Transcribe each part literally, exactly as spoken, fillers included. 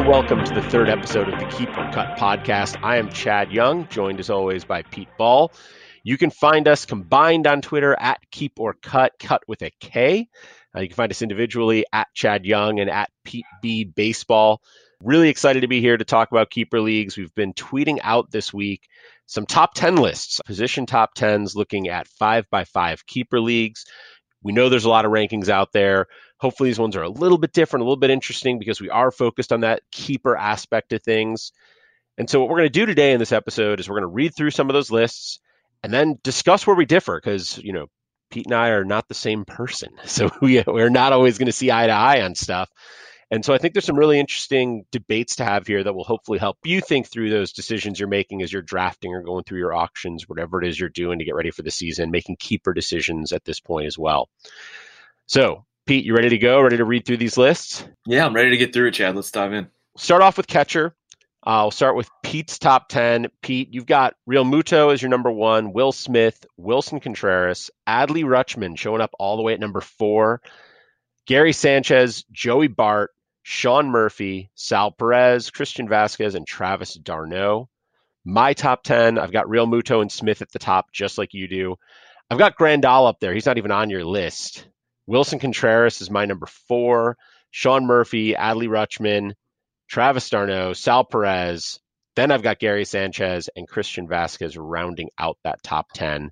and welcome to the third episode of the Keep or Cut podcast. I am Chad Young, joined as always by Pete Ball. You can find us combined on Twitter at Keep or Cut, cut with a K. Uh, you can find us individually at Chad Young and at Pete B Baseball. Really excited to be here to talk about keeper leagues. We've been tweeting out this week some top ten lists, position top tens, looking at five by five keeper leagues. We know there's a lot of rankings out there. Hopefully these ones are a little bit different, a little bit interesting because we are focused on that keeper aspect of things. And so what we're going to do today in this episode is we're going to read through some of those lists and then discuss where we differ because, you know, Pete and I are not the same person. So we, we're not always going to see eye to eye on stuff. And so I think there's some really interesting debates to have here that will hopefully help you think through those decisions you're making as you're drafting or going through your auctions, whatever it is you're doing to get ready for the season, making keeper decisions at this point as well. So, Pete, you ready to go? Ready to read through these lists? Yeah, I'm ready to get through it, Chad. Let's dive in. Start off with catcher. Uh, I'll start with Pete's top ten. Pete, you've got Real Muto as your number one, Will Smith, Wilson Contreras, Adley Rutschman showing up all the way at number four, Gary Sanchez, Joey Bart, Sean Murphy, Sal Perez, Christian Vasquez, and Travis d'Arnaud. My top ten, I've got Real Muto and Smith at the top, just like you do. I've got Grandal up there. He's not even on your list. Wilson Contreras is my number four. Sean Murphy, Adley Rutschman, Travis d'Arnaud, Sal Perez. Then I've got Gary Sanchez and Christian Vasquez rounding out that top ten.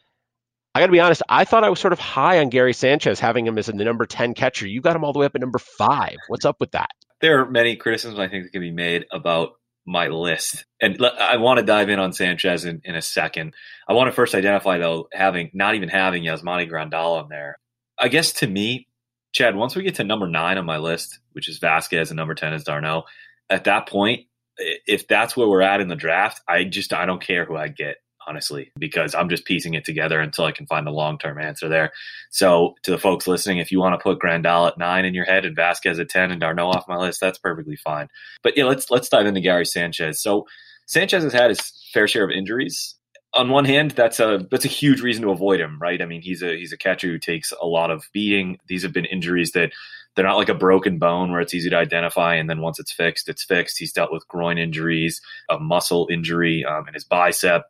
I got to be honest, I thought I was sort of high on Gary Sanchez, having him as the number ten catcher. You got him all the way up at number five. What's up with that? There are many criticisms I think that can be made about my list. And I want to dive in on Sanchez in, in a second. I want to first identify, though, having not even having Yasmani Grandal on there. I guess to me, Chad, once we get to number nine on my list, which is Vasquez and number ten is d'Arnaud, at that point, if that's where we're at in the draft, I just I don't care who I get, honestly, because I'm just piecing it together until I can find a long-term answer there. So to the folks listening, if you want to put Grandal at nine in your head and Vasquez at ten and d'Arnaud off my list, that's perfectly fine. But yeah, let's let's dive into Gary Sanchez. So Sanchez has had his fair share of injuries. On one hand, that's a that's a huge reason to avoid him, right? I mean, he's a he's a catcher who takes a lot of beating. These have been injuries that they're not like a broken bone where it's easy to identify, and then once it's fixed, it's fixed. He's dealt with groin injuries, a muscle injury um, in his bicep.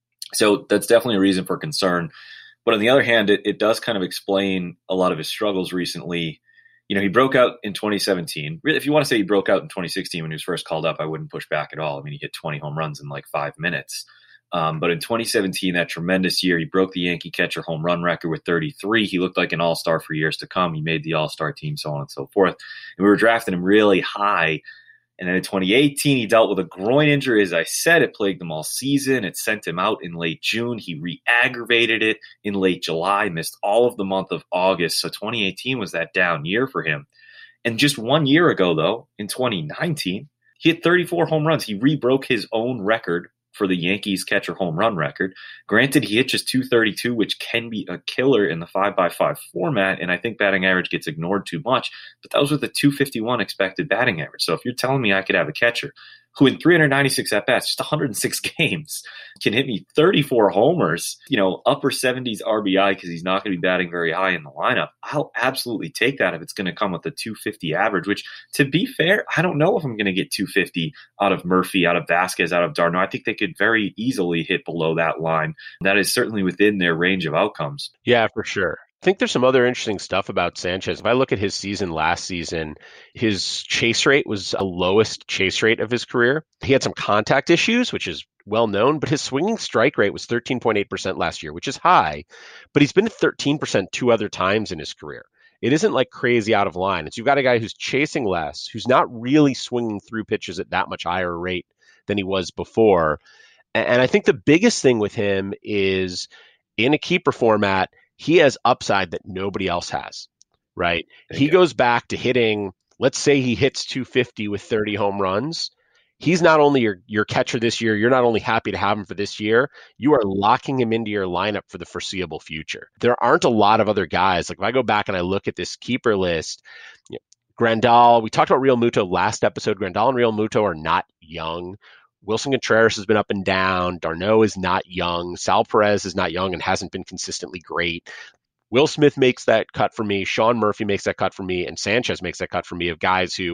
So that's definitely a reason for concern. But on the other hand, it, it does kind of explain a lot of his struggles recently. You know, he broke out in twenty seventeen. If you want to say he broke out in twenty sixteen when he was first called up, I wouldn't push back at all. I mean, he hit twenty home runs in like five minutes. Um, but in twenty seventeen, that tremendous year, he broke the Yankee catcher home run record with thirty-three. He looked like an all-star for years to come. He made the all-star team, so on and so forth. And we were drafting him really high. And then in twenty eighteen, he dealt with a groin injury. As I said, it plagued him all season. It sent him out in late June. He re-aggravated it in late July, missed all of the month of August. So twenty eighteen was that down year for him. And just one year ago, though, in twenty nineteen, he hit thirty-four home runs. He re-broke his own record for the Yankees catcher home run record. Granted, he hit just two thirty-two, which can be a killer in the five by five format, and I think batting average gets ignored too much, but that was with a two fifty-one expected batting average. So if you're telling me I could have a catcher who in three ninety-six at-bats, just one hundred six games, can hit me thirty-four homers, you know, upper seventies R B I because he's not going to be batting very high in the lineup, I'll absolutely take that if it's going to come with a two fifty average, which, to be fair, I don't know if I'm going to get two fifty out of Murphy, out of Vasquez, out of d'Arnaud. I think they could very easily hit below that line. That is certainly within their range of outcomes. Yeah, for sure. I think there's some other interesting stuff about Sanchez. If I look at his season last season, his chase rate was the lowest chase rate of his career. He had some contact issues, which is well known, but his swinging strike rate was thirteen point eight percent last year, which is high, but he's been at thirteen percent two other times in his career. It isn't like crazy out of line. It's you've got a guy who's chasing less, who's not really swinging through pitches at that much higher rate than he was before. And I think the biggest thing with him is in a keeper format, he has upside that nobody else has, right? He go. goes back to hitting, let's say he hits two fifty with thirty home runs. He's not only your, your catcher this year, you're not only happy to have him for this year, you are locking him into your lineup for the foreseeable future. There aren't a lot of other guys. Like if I go back and I look at this keeper list, you know, Grandal, we talked about Real Muto last episode. Grandal and Real Muto are not young. Wilson Contreras has been up and down. d'Arnaud is not young. Sal Perez is not young and hasn't been consistently great. Will Smith makes that cut for me. Sean Murphy makes that cut for me. And Sanchez makes that cut for me of guys who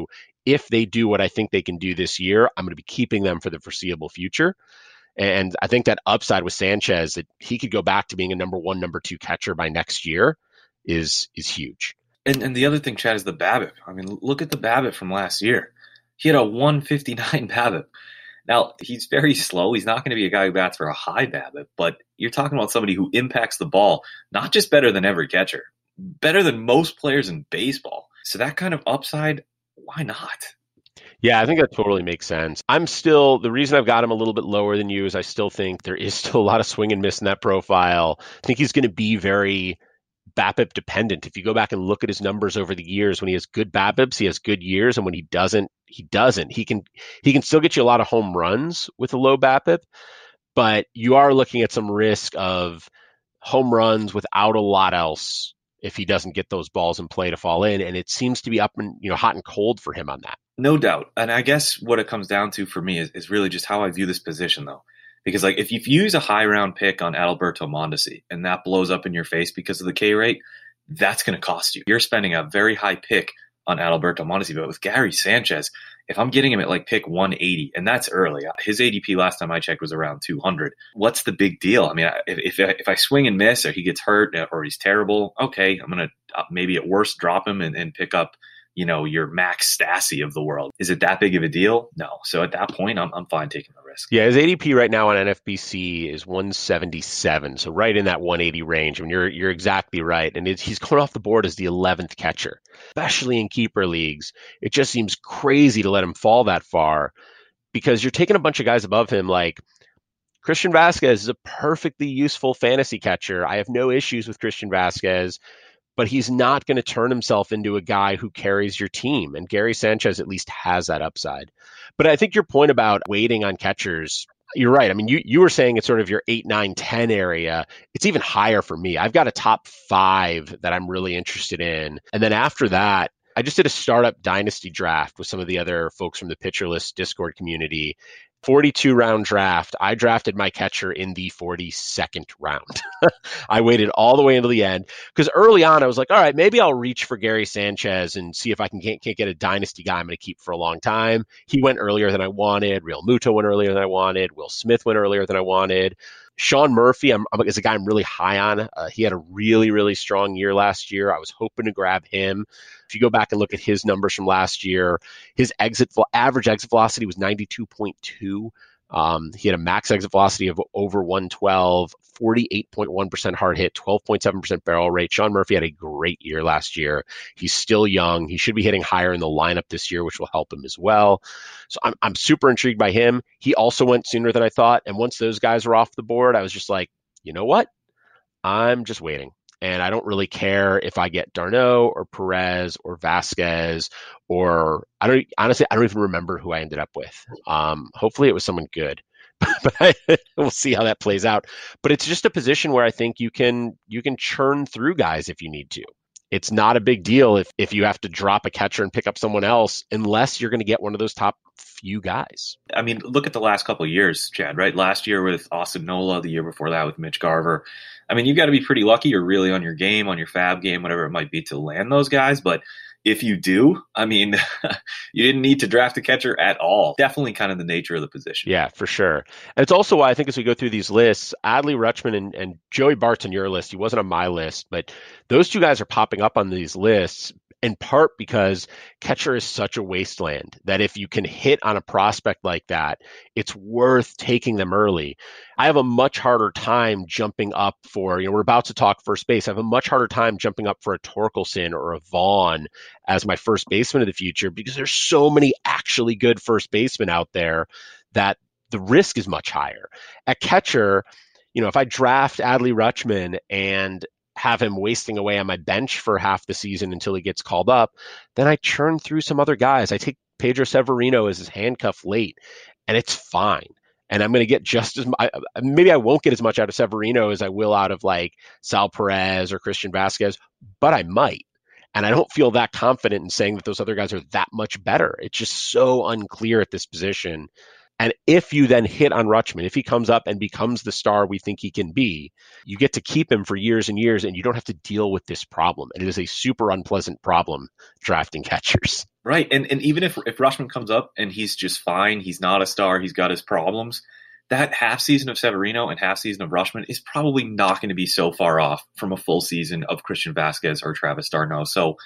if they do what I think they can do this year, I'm going to be keeping them for the foreseeable future. And I think that upside with Sanchez, that he could go back to being a number one, number two catcher by next year is is huge. And and the other thing, Chad, is the BABIP. I mean, look at the BABIP from last year. He had a one fifty-nine BABIP. Now, he's very slow. He's not going to be a guy who bats for a high BABIP, but you're talking about somebody who impacts the ball, not just better than every catcher, better than most players in baseball. So that kind of upside, why not? Yeah, I think that totally makes sense. I'm still, the reason I've got him a little bit lower than you is I still think there is still a lot of swing and miss in that profile. I think he's going to be very BABIP dependent. If you go back and look at his numbers over the years, when he has good BABIPs, he has good years, and when he doesn't, he doesn't. He can he can still get you a lot of home runs with a low BABIP, but you are looking at some risk of home runs without a lot else if he doesn't get those balls in play to fall in, and it seems to be up and, you know, hot and cold for him on that. No doubt. And I guess what it comes down to for me is, is really just how I view this position, though. Because like if you use a high round pick on Adalberto Mondesi and that blows up in your face because of the K rate, that's going to cost you. You're spending a very high pick on Adalberto Mondesi, but with Gary Sanchez, if I'm getting him at like pick one eighty, and that's early, his A D P last time I checked was around two hundred. What's the big deal? I mean, if if, if I swing and miss, or he gets hurt, or he's terrible, okay, I'm gonna maybe at worst drop him and, and pick up, you know, your Max Stassi of the world. Is it that big of a deal? No. So at that point, I'm I'm fine taking the risk. Yeah, his A D P right now on N F B C is one seventy-seven, so right in that one eighty range. I mean, you're you're exactly right, and it's, he's going off the board as the eleventh catcher, especially in keeper leagues. It just seems crazy to let him fall that far because you're taking a bunch of guys above him. Like Christian Vasquez is a perfectly useful fantasy catcher. I have no issues with Christian Vasquez, but he's not going to turn himself into a guy who carries your team. And Gary Sanchez at least has that upside. But I think your point about waiting on catchers, you're right. I mean, you, you were saying it's sort of your eight, nine, ten area. It's even higher for me. I've got a top five that I'm really interested in. And then after that, I just did a startup dynasty draft with some of the other folks from the Pitcher List Discord community. forty-two round draft. I drafted my catcher in the forty-second round. I waited all the way until the end because early on I was like, all right, maybe I'll reach for Gary Sanchez and see if I can can't, can't get a dynasty guy I'm going to keep for a long time. He went earlier than I wanted. Real Muto went earlier than I wanted. Will Smith went earlier than I wanted. Sean Murphy I'm, I'm, is a guy I'm really high on. Uh, he had a really, really strong year last year. I was hoping to grab him. If you go back and look at his numbers from last year, his exit average exit velocity was ninety-two point two. Um, he had a max exit velocity of over one twelve, forty-eight point one percent hard hit, twelve point seven percent barrel rate. Sean Murphy had a great year last year. He's still young. He should be hitting higher in the lineup this year, which will help him as well. So I'm, I'm super intrigued by him. He also went sooner than I thought. And once those guys were off the board, I was just like, you know what? I'm just waiting. And I don't really care if I get d'Arnaud or Perez or Vasquez or I don't honestly, I don't even remember who I ended up with. Um, hopefully it was someone good, but I, we'll see how that plays out. But it's just a position where I think you can you can churn through guys if you need to. It's not a big deal if, if you have to drop a catcher and pick up someone else, unless you're going to get one of those top few guys. I mean, look at the last couple of years, Chad, right? Last year with Austin Nola, the year before that with Mitch Garver. I mean, you've got to be pretty lucky or really on your game, on your fab game, whatever it might be, to land those guys. But if you do, I mean, you didn't need to draft a catcher at all. Definitely kind of the nature of the position. Yeah, for sure. And it's also why I think as we go through these lists, Adley Rutschman and, and Joey Bart's on your list. He wasn't on my list, but those two guys are popping up on these lists in part because catcher is such a wasteland that if you can hit on a prospect like that, it's worth taking them early. I have a much harder time jumping up for, you know, we're about to talk first base. I have a much harder time jumping up for a Torkelson or a Vaughn as my first baseman of the future because there's so many actually good first basemen out there that the risk is much higher. At catcher, you know, if I draft Adley Rutschman and have him wasting away on my bench for half the season until he gets called up, then I churn through some other guys. I take Pedro Severino as his handcuff late, and it's fine. And I'm going to get just as much, maybe I won't get as much out of Severino as I will out of like Sal Perez or Christian Vasquez, but I might. And I don't feel that confident in saying that those other guys are that much better. It's just so unclear at this position. And if you then hit on Rutschman, if he comes up and becomes the star we think he can be, you get to keep him for years and years, and you don't have to deal with this problem. And it is a super unpleasant problem drafting catchers. Right. And and even if if Rutschman comes up and he's just fine, he's not a star, he's got his problems, that half season of Severino and half season of Rutschman is probably not going to be so far off from a full season of Christian Vasquez or Travis d'Arnaud. So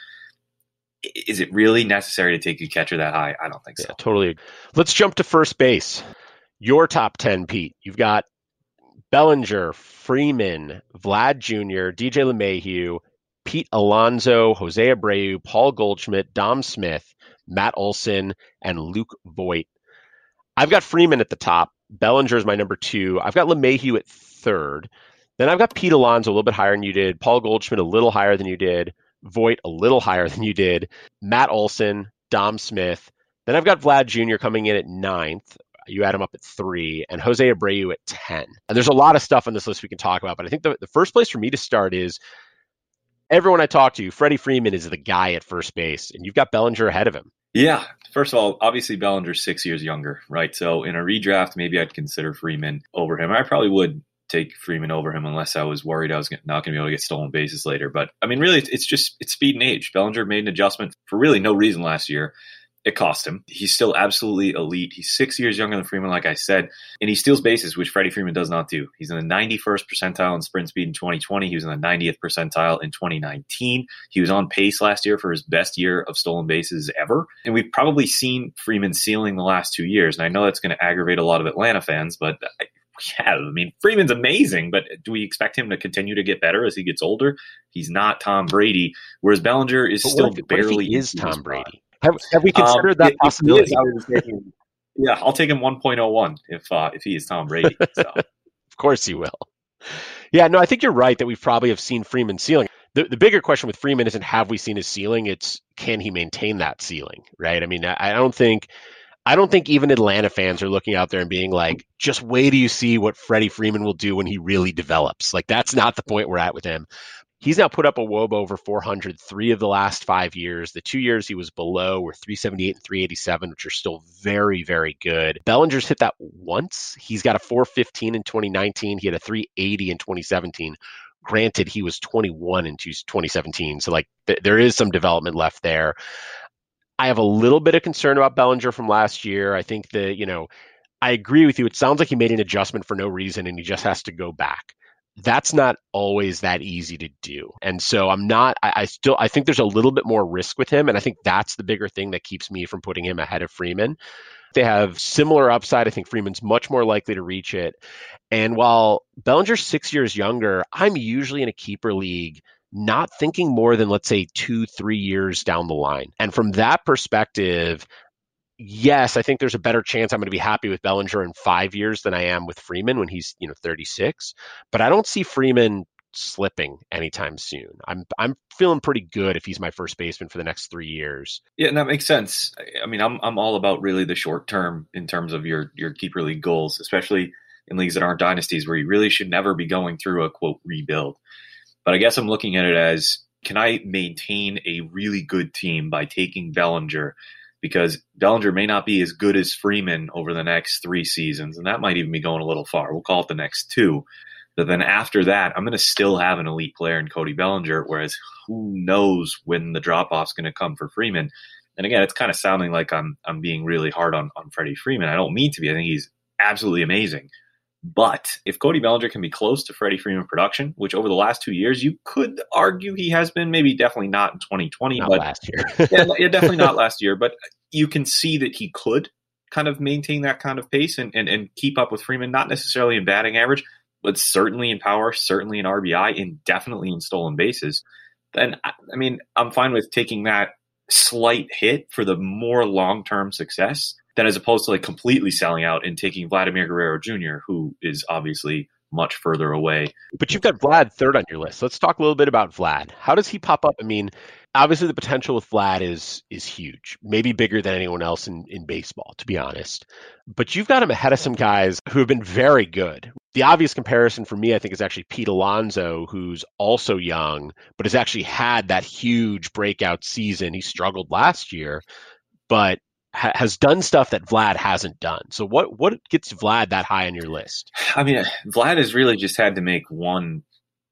is it really necessary to take a catcher that high? I don't think so. Yeah, totally. Let's jump to first base. Your top ten, Pete. You've got Bellinger, Freeman, Vlad Junior, D J LeMahieu, Pete Alonso, Jose Abreu, Paul Goldschmidt, Dom Smith, Matt Olson, and Luke Voigt. I've got Freeman at the top. Bellinger is my number two. I've got LeMahieu at third. Then I've got Pete Alonso a little bit higher than you did. Paul Goldschmidt a little higher than you did. Voigt a little higher than you did. Matt Olson, Dom Smith. Then I've got Vlad Junior coming in at ninth. You add him up at three, and Jose Abreu at ten. And there's a lot of stuff on this list we can talk about, but I think the, the first place for me to start is everyone I talk to, Freddie Freeman is the guy at first base, and you've got Bellinger ahead of him. Yeah. First of all, obviously Bellinger's six years younger, right? So in a redraft, maybe I'd consider Freeman over him. I probably would take Freeman over him unless I was worried I was not going to be able to get stolen bases later. But I mean, really, it's just it's speed and age. Bellinger made an adjustment for really no reason last year. It cost him. He's still absolutely elite. He's six years younger than Freeman, like I said, and he steals bases, which Freddie Freeman does not do. He's in the ninety-first percentile in sprint speed in twenty twenty. He was in the ninetieth percentile in twenty nineteen. He was on pace last year for his best year of stolen bases ever. And we've probably seen Freeman ceiling the last two years. And I know that's going to aggravate a lot of Atlanta fans, but yeah, I mean, Freeman's amazing, but do we expect him to continue to get better as he gets older? He's not Tom Brady, whereas Bellinger is but still what if, barely what if he is Tom Brady. Have, have we considered um, that possibility? Taking, yeah, I'll take him one point oh one if uh, if he is Tom Brady. So. Of course he will. Yeah, no, I think you're right that we probably have seen Freeman's ceiling. The, the bigger question with Freeman isn't have we seen his ceiling, it's can he maintain that ceiling, right? I mean, I, I don't think I don't think even Atlanta fans are looking out there and being like, just wait till you see what Freddie Freeman will do when he really develops. Like, that's not the point we're at with him. He's now put up a W O B over four hundred three of the last five years. The two years he was below were three seventy-eight and three eighty-seven, which are still very, very good. Bellinger's hit that once. He's got a four fifteen in twenty nineteen. He had a three eighty in twenty seventeen. Granted, he was twenty-one in twenty seventeen. So, like, th- there is some development left there. I have a little bit of concern about Bellinger from last year. I think that, you know, I agree with you. It sounds like he made an adjustment for no reason and he just has to go back. That's not always that easy to do. And so I'm not, I, I still, I think there's a little bit more risk with him. And I think that's the bigger thing that keeps me from putting him ahead of Freeman. They have similar upside. I think Freeman's much more likely to reach it. And while Bellinger's six years younger, I'm usually in a keeper league not thinking more than, let's say, two, three years down the line. And from that perspective, yes, I think there's a better chance I'm going to be happy with Bellinger in five years than I am with Freeman when he's, you know, thirty-six. But I don't see Freeman slipping anytime soon. I'm I'm feeling pretty good if he's my first baseman for the next three years. Yeah, and that makes sense. I mean, I'm I'm all about really the short term in terms of your your keeper league goals, especially in leagues that aren't dynasties where you really should never be going through a quote rebuild. But I guess I'm looking at it as, can I maintain a really good team by taking Bellinger? Because Bellinger may not be as good as Freeman over the next three seasons, and that might even be going a little far. We'll call it the next two. But then after that, I'm going to still have an elite player in Cody Bellinger, whereas who knows when the drop-off's going to come for Freeman. And again, it's kind of sounding like I'm I'm being really hard on, on Freddie Freeman. I don't mean to be. I think he's absolutely amazing. But if Cody Bellinger can be close to Freddie Freeman production, which over the last two years, you could argue he has been, maybe definitely not in twenty twenty. Not but last year. yeah, yeah, definitely not last year. But you can see that he could kind of maintain that kind of pace and, and, and keep up with Freeman, not necessarily in batting average, but certainly in power, certainly in R B I, and definitely in stolen bases. Then, I mean, I'm fine with taking that slight hit for the more long-term success than as opposed to like completely selling out and taking Vladimir Guerrero Junior, who is obviously much further away. But you've got Vlad third on your list. Let's talk a little bit about Vlad. How does he pop up? I mean, obviously the potential with Vlad is is huge, maybe bigger than anyone else in, in baseball, to be honest. But you've got him ahead of some guys who have been very good. The obvious comparison for me, I think, is actually Pete Alonso, who's also young, but has actually had that huge breakout season. He struggled last year, but ha- has done stuff that Vlad hasn't done. So what what gets Vlad that high on your list? I mean, Vlad has really just had to make one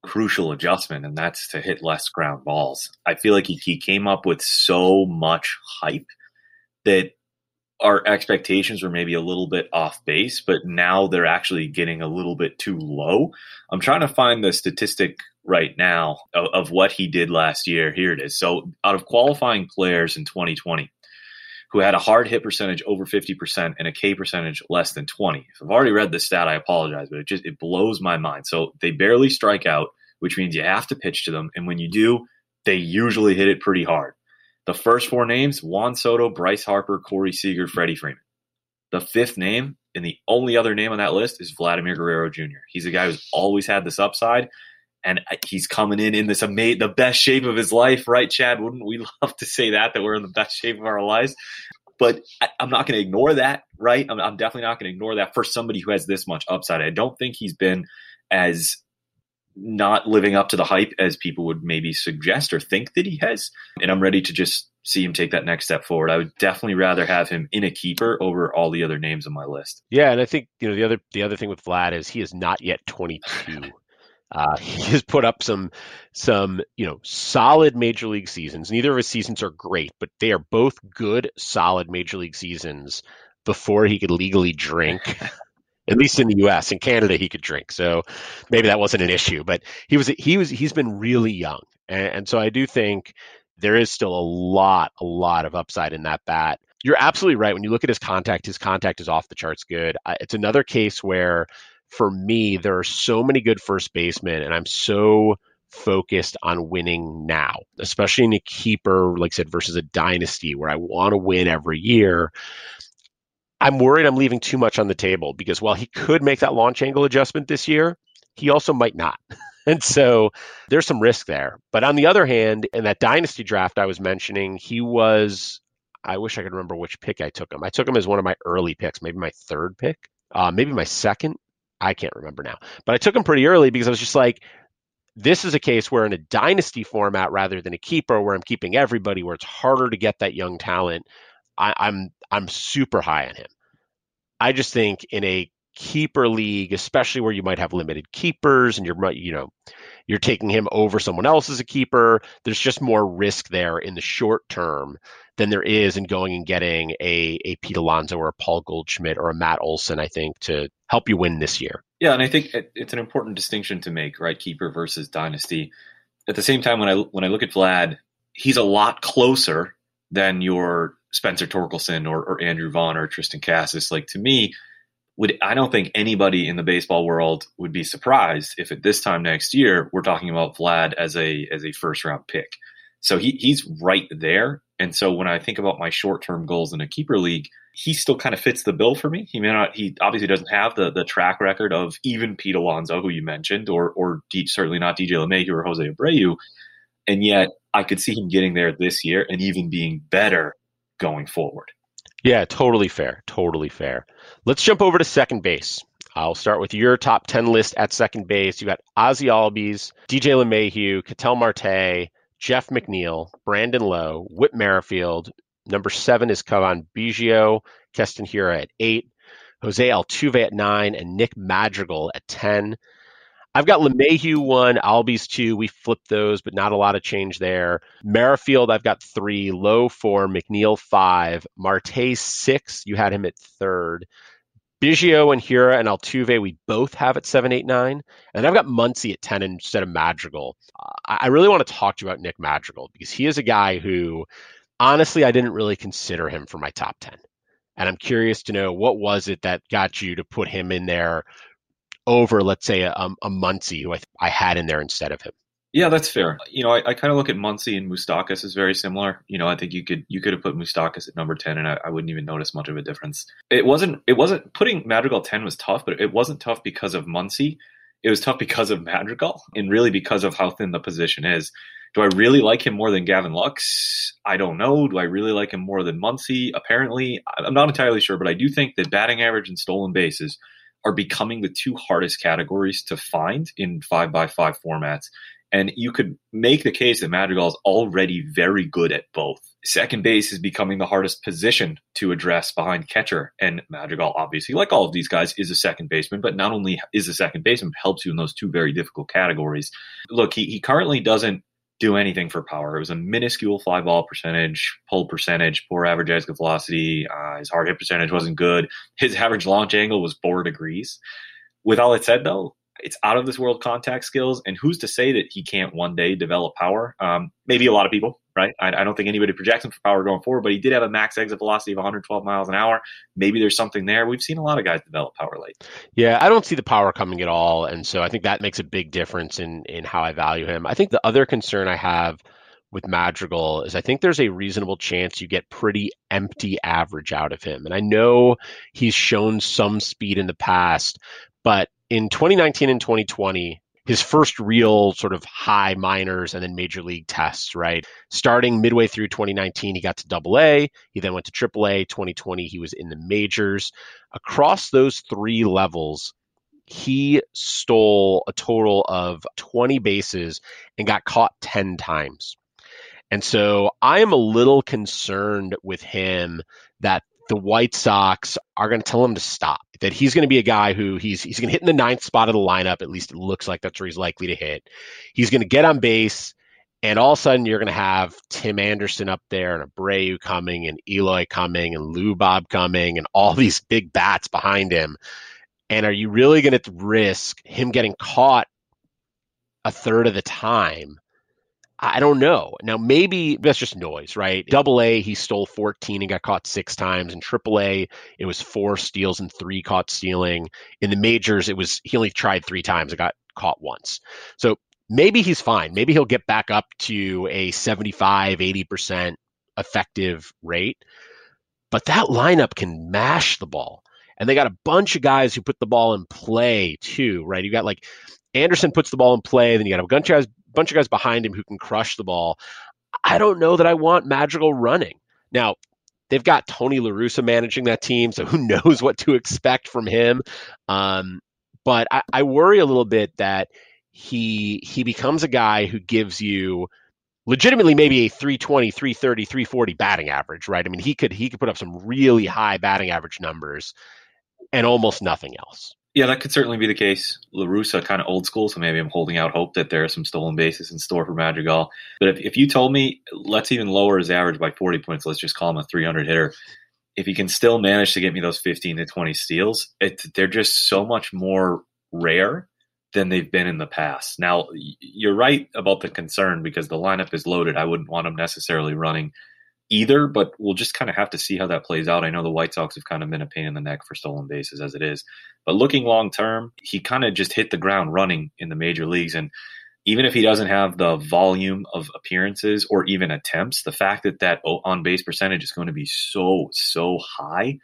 crucial adjustment, and that's to hit less ground balls. I feel like he, he came up with so much hype that our expectations were maybe a little bit off base, but now they're actually getting a little bit too low. I'm trying to find the statistic right now of, of what he did last year. Here it is. So out of qualifying players in twenty twenty who had a hard hit percentage over fifty percent and a K percentage less than twenty. If I've already read this stat, I apologize, but it just it blows my mind. So they barely strike out, which means you have to pitch to them. And when you do, they usually hit it pretty hard. The first four names, Juan Soto, Bryce Harper, Corey Seager, Freddie Freeman. The fifth name, and the only other name on that list, is Vladimir Guerrero Junior He's a guy who's always had this upside, and he's coming in in this ama- the best shape of his life, right, Chad? Wouldn't we love to say that, that we're in the best shape of our lives? But I, I'm not going to ignore that, right? I'm, I'm definitely not going to ignore that for somebody who has this much upside. I don't think he's been as not living up to the hype as people would maybe suggest or think that he has. And I'm ready to just see him take that next step forward. I would definitely rather have him in a keeper over all the other names on my list. Yeah, and I think, you know, the other the other thing with Vlad is he is not yet twenty-two. Uh, he has put up some some you know solid major league seasons. Neither of his seasons are great, but they are both good, solid major league seasons before he could legally drink. At least in the U S In Canada, he could drink, so maybe that wasn't an issue. But he was he was he's been really young, and, and so I do think there is still a lot a lot of upside in that bat. You're absolutely right. When you look at his contact, his contact is off the charts good. I, it's another case where, for me, there are so many good first basemen, and I'm so focused on winning now, especially in a keeper, like I said, versus a dynasty where I want to win every year. I'm worried I'm leaving too much on the table because while he could make that launch angle adjustment this year, he also might not. And so there's some risk there. But on the other hand, in that dynasty draft I was mentioning, he was, I wish I could remember which pick I took him. I took him as one of my early picks, maybe my third pick, uh, maybe my second. I can't remember now. But I took him pretty early because I was just like, this is a case where in a dynasty format rather than a keeper where I'm keeping everybody, where it's harder to get that young talent, I, I'm I'm super high on him. I just think in a keeper league, especially where you might have limited keepers and you're you know you're taking him over someone else as a keeper, there's just more risk there in the short term than there is in going and getting a a Pete Alonso or a Paul Goldschmidt or a Matt Olson, I think, to help you win this year. Yeah, and I think it's an important distinction to make, right? Keeper versus dynasty. At the same time, when I when I look at Vlad, he's a lot closer than your Spencer Torkelson or, or Andrew Vaughn or Tristan Cassis. Like, to me, would I don't think anybody in the baseball world would be surprised if at this time next year we're talking about Vlad as a as a first round pick. So he he's right there. And so when I think about my short term goals in a keeper league, he still kind of fits the bill for me. He may not. He obviously doesn't have the the track record of even Pete Alonso, who you mentioned, or or D, certainly not D J LeMahieu or Jose Abreu. And yet I could see him getting there this year and even being better going forward. Yeah, totally fair. Totally fair. Let's jump over to second base. I'll start with your top ten list at second base. You got Ozzie Albies, D J LeMahieu, Ketel Marte, Jeff McNeil, Brandon Lowe, Whit Merrifield. Number seven is Cavan Biggio, Keston Hiura at eight, Jose Altuve at nine, and Nick Madrigal at ten. I've got LeMahieu one, Albies two. We flipped those, but not a lot of change there. Merrifield, I've got three, Lowe four, McNeil five, Marte six. You had him at third. Biggio and Hiura and Altuve, we both have at seven, eight, nine. And I've got Muncy at ten instead of Madrigal. Uh, I really want to talk to you about Nick Madrigal because he is a guy who, honestly, I didn't really consider him for my top ten. And I'm curious to know, what was it that got you to put him in there over, let's say, a, a Muncy, who I, I had in there instead of him? Yeah, that's fair. You know, I, I kind of look at Muncy and Moustakas as very similar. You know, I think you could you could have put Moustakas at number ten, and I, I wouldn't even notice much of a difference. It wasn't it wasn't putting Madrigal ten was tough, but it wasn't tough because of Muncy. It was tough because of Madrigal, and really because of how thin the position is. Do I really like him more than Gavin Lux? I don't know. Do I really like him more than Muncy? Apparently, I'm not entirely sure, but I do think that batting average and stolen bases are becoming the two hardest categories to find in five by five formats. And you could make the case that Madrigal is already very good at both. second base is becoming the hardest position to address behind catcher. And Madrigal, obviously, like all of these guys, is a second baseman, but not only is a second baseman, helps you in those two very difficult categories. Look, he, he currently doesn't do anything for power. It was a minuscule fly ball percentage, pull percentage, poor average exit velocity. Uh, his hard hit percentage wasn't good. His average launch angle was four degrees. With all it said, though, it's out of this world contact skills. And who's to say that he can't one day develop power? Um, maybe a lot of people, right? I, I don't think anybody projects him for power going forward, but he did have a max exit velocity of one hundred twelve miles an hour. Maybe there's something there. We've seen a lot of guys develop power late. Yeah, I don't see the power coming at all. And so I think that makes a big difference in, in how I value him. I think the other concern I have with Madrigal is I think there's a reasonable chance you get pretty empty average out of him. And I know he's shown some speed in the past, but in twenty nineteen and twenty twenty, his first real sort of high minors and then major league tests, right? Starting midway through twenty nineteen, he got to double A. He then went to triple A. twenty twenty, he was in the majors. Across those three levels, he stole a total of twenty bases and got caught ten times. And so I am a little concerned with him that the White Sox are going to tell him to stop, that he's going to be a guy who he's he's going to hit in the ninth spot of the lineup. At least it looks like that's where he's likely to hit. He's going to get on base, and all of a sudden you're going to have Tim Anderson up there and Abreu coming and Eloy coming and Lou Bob coming and all these big bats behind him. And are you really going to risk him getting caught a third of the time? I don't know. Now, maybe that's just noise, right? Double A, he stole fourteen and got caught six times. In triple A, it was four steals and three caught stealing. In the majors, it was he only tried three times and got caught once. So maybe he's fine. Maybe he'll get back up to a seventy-five, eighty percent effective rate. But that lineup can mash the ball. And they got a bunch of guys who put the ball in play too, right? You got like Anderson puts the ball in play, then you got a bunch of guys bunch of guys behind him who can crush the ball. I don't know that I want Madrigal running. Now, they've got Tony La Russa managing that team, so who knows what to expect from him. Um, but I, I worry a little bit that he he becomes a guy who gives you legitimately maybe a three twenty, three thirty, three forty batting average, right? I mean, he could he could put up some really high batting average numbers and almost nothing else. Yeah, that could certainly be the case. La Russa, kind of old school, so maybe I'm holding out hope that there are some stolen bases in store for Madrigal. But if, if you told me, let's even lower his average by forty points, let's just call him a three hundred hitter. If he can still manage to get me those fifteen to twenty steals, it, they're just so much more rare than they've been in the past. Now, you're right about the concern because the lineup is loaded. I wouldn't want him necessarily running either, but we'll just kind of have to see how that plays out. I know the White Sox have kind of been a pain in the neck for stolen bases as it is, but looking long term, he kind of just hit the ground running in the major leagues. And even if he doesn't have the volume of appearances or even attempts, the fact that that on base percentage is going to be so, so high,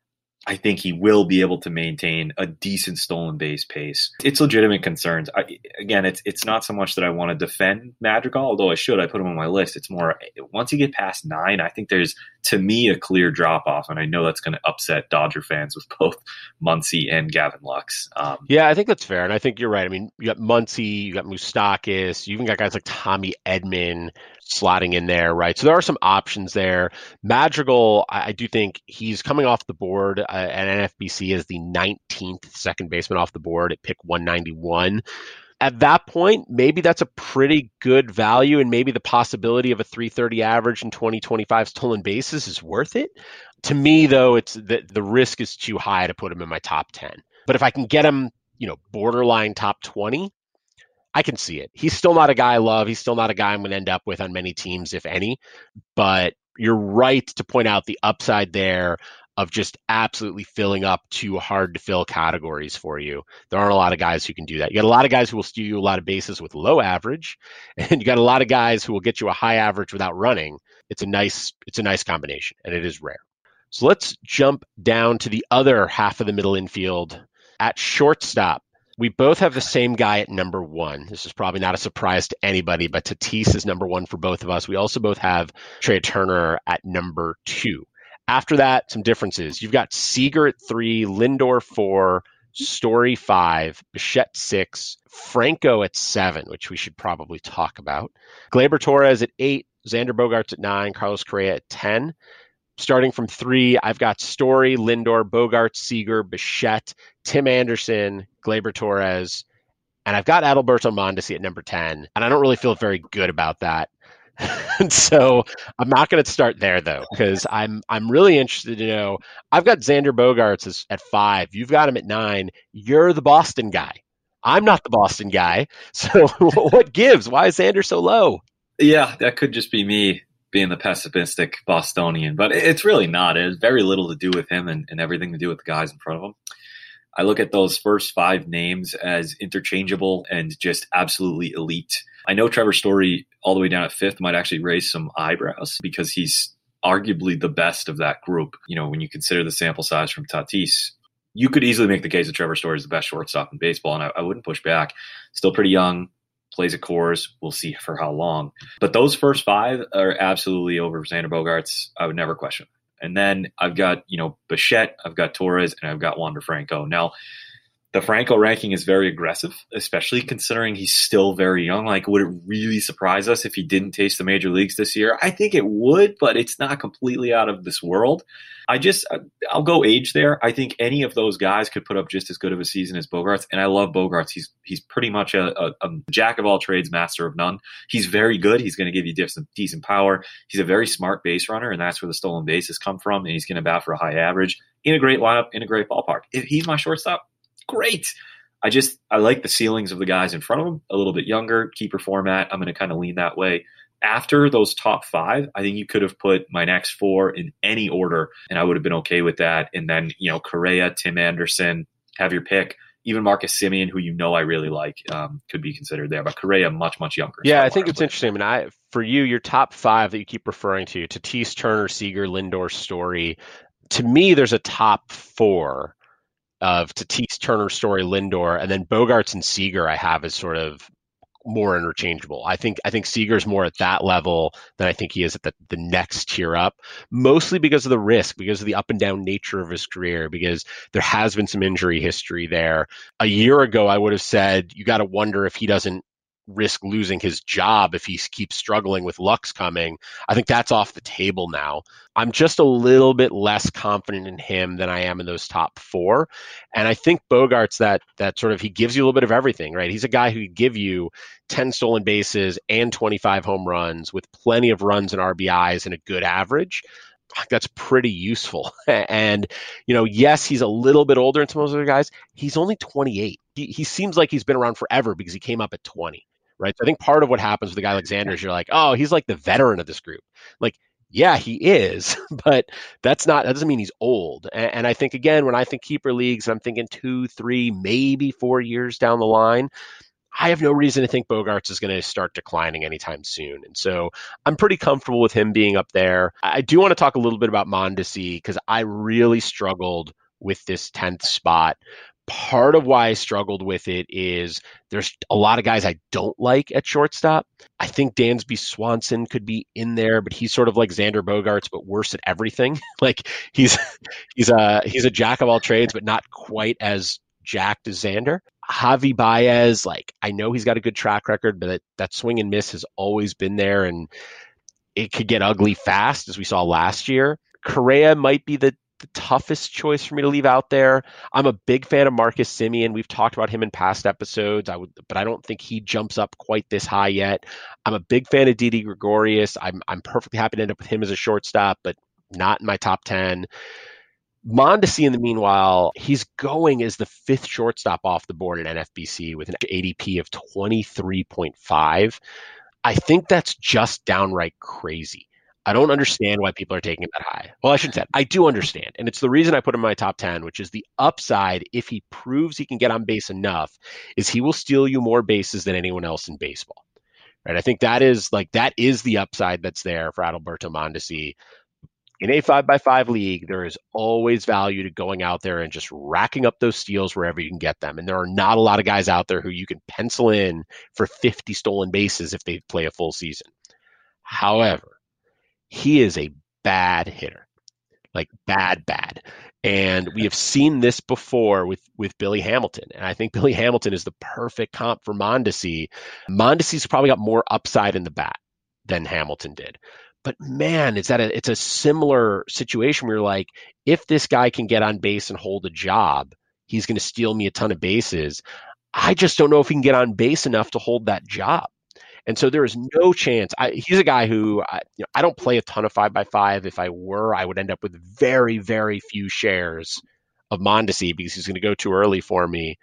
I think he will be able to maintain a decent stolen base pace. It's legitimate concerns. I, again, it's it's not so much that I want to defend Madrigal, although I should. I put him on my list. It's more, once you get past nine, I think there's, to me, a clear drop-off, and I know that's going to upset Dodger fans with both Muncy and Gavin Lux. Um, yeah, I think that's fair, and I think you're right. I mean, you got Muncy, you got Moustakas, you even got guys like Tommy Edman slotting in there, right? So there are some options there. Madrigal, I, I do think he's coming off the board uh, at N F B C as the nineteenth second baseman off the board at pick one ninety-one. At that point, maybe that's a pretty good value, and maybe the possibility of a three thirty average and twenty twenty-five stolen bases is worth it. To me, though, it's the, the risk is too high to put him in my top ten. But if I can get him, you know, borderline top twenty, I can see it. He's still not a guy I love. He's still not a guy I'm going to end up with on many teams, if any. But you're right to point out the upside there of just absolutely filling up two hard-to-fill categories for you. There aren't a lot of guys who can do that. You got a lot of guys who will steal you a lot of bases with low average, and you got a lot of guys who will get you a high average without running. It's a nice, it's a nice combination, and it is rare. So let's jump down to the other half of the middle infield at shortstop. We both have the same guy at number one. This is probably not a surprise to anybody, but Tatis is number one for both of us. We also both have Trey Turner at number two. After that, some differences. You've got Seager at three, Lindor four, Story five, Bichette six, Franco at seven, which we should probably talk about. Gleyber Torres at eight, Xander Bogaerts at nine, Carlos Correa at ten. Starting from three, I've got Story, Lindor, Bogaerts, Seager, Bichette, Tim Anderson, Gleyber Torres, and I've got Adalberto Mondesi at number ten. And I don't really feel very good about that. And so I'm not going to start there though, because I'm I'm really interested to know. I've got Xander Bogaerts as, at five. You've got him at nine. You're the Boston guy. I'm not the Boston guy. So what gives? Why is Xander so low? Yeah, that could just be me being the pessimistic Bostonian, but it's really not. It has very little to do with him and, and everything to do with the guys in front of him. I look at those first five names as interchangeable and just absolutely elite. I know Trevor Story all the way down at fifth might actually raise some eyebrows because he's arguably the best of that group. You know, when you consider the sample size from Tatis, you could easily make the case that Trevor Story is the best shortstop in baseball, and I, I wouldn't push back. Still pretty young, plays at Coors. We'll see for how long. But those first five are absolutely over Xander Bogaerts. I would never question. And then I've got, you know, Bichette, I've got Torres, and I've got Wander Franco. Now, the Franco ranking is very aggressive, especially considering he's still very young. Like, would it really surprise us if he didn't taste the major leagues this year? I think it would, but it's not completely out of this world. I just, I'll go age there. I think any of those guys could put up just as good of a season as Bogaerts, and I love Bogaerts. He's he's pretty much a, a, a jack of all trades, master of none. He's very good. He's going to give you decent, decent power. He's a very smart base runner, and that's where the stolen bases come from, and he's going to bat for a high average in a great lineup, in a great ballpark. If he's my shortstop, great. I just, I like the ceilings of the guys in front of him, a little bit younger, keeper format. I'm going to kind of lean that way. After those top five, I think you could have put my next four in any order, and I would have been okay with that. And then, you know, Correa, Tim Anderson, have your pick. Even Marcus Semien, who you know I really like, um, could be considered there. But Correa, much, much younger. Yeah, I think it's interesting. I mean, I, for you, your top five that you keep referring to, Tatis, Turner, Seager, Lindor, Story. To me, there's a top four of Tatis, Turner, Story, Lindor, and then Bogaerts and Seager I have as sort of more interchangeable. I think I think Seager's more at that level than I think he is at the, the next tier up, mostly because of the risk, because of the up and down nature of his career, because there has been some injury history there. A year ago, I would have said you got to wonder if he doesn't risk losing his job if he keeps struggling with Lux coming. I think that's off the table now. I'm just a little bit less confident in him than I am in those top four. And I think Bogaerts, that that sort of, he gives you a little bit of everything, right? He's a guy who could give you ten stolen bases and twenty-five home runs with plenty of runs and R B Is and a good average. That's pretty useful. And, you know, yes, he's a little bit older than some of those other guys. He's only twenty-eight. He, he seems like he's been around forever because he came up at twenty. Right. So I think part of what happens with a guy like Xander is you're like, oh, he's like the veteran of this group. Like, yeah, he is, but that's not, that doesn't mean he's old. And, and I think, again, when I think keeper leagues, I'm thinking two, three, maybe four years down the line, I have no reason to think Bogaerts is going to start declining anytime soon. And so I'm pretty comfortable with him being up there. I do want to talk a little bit about Mondesi because I really struggled with this tenth spot. Part of why I struggled with it is there's a lot of guys I don't like at shortstop. I think Dansby Swanson could be in there, but he's sort of like Xander Bogaerts, but worse at everything. Like he's he's a he's a jack of all trades, but not quite as jacked as Xander. Javi Baez, like I know he's got a good track record, but that, that swing and miss has always been there, and it could get ugly fast, as we saw last year. Correa might be the the toughest choice for me to leave out there. I'm a big fan of Marcus Semien. We've talked about him in past episodes, I would, but I don't think he jumps up quite this high yet. I'm a big fan of Didi Gregorius. I'm I'm perfectly happy to end up with him as a shortstop, but not in my top ten. Mondesi, in the meanwhile, he's going as the fifth shortstop off the board at N F B C with an A D P of twenty-three point five. I think that's just downright crazy. I don't understand why people are taking it that high. Well, I shouldn't say that. I do understand. And it's the reason I put him in my top ten, which is the upside, if he proves he can get on base enough, is he will steal you more bases than anyone else in baseball. Right? I think that is like that is the upside that's there for Adalberto Mondesi. In a five by five league, there is always value to going out there and just racking up those steals wherever you can get them. And there are not a lot of guys out there who you can pencil in for fifty stolen bases if they play a full season. However, he is a bad hitter, like bad, bad. And we have seen this before with, with Billy Hamilton. And I think Billy Hamilton is the perfect comp for Mondesi. Mondesi's probably got more upside in the bat than Hamilton did. But man, is that a, it's a similar situation where you're like, if this guy can get on base and hold a job, he's going to steal me a ton of bases. I just don't know if he can get on base enough to hold that job. And so there is no chance. I, he's a guy who I, you know, I don't play a ton of five by five. If I were, I would end up with very, very few shares of Mondesi because he's going to go too early for me.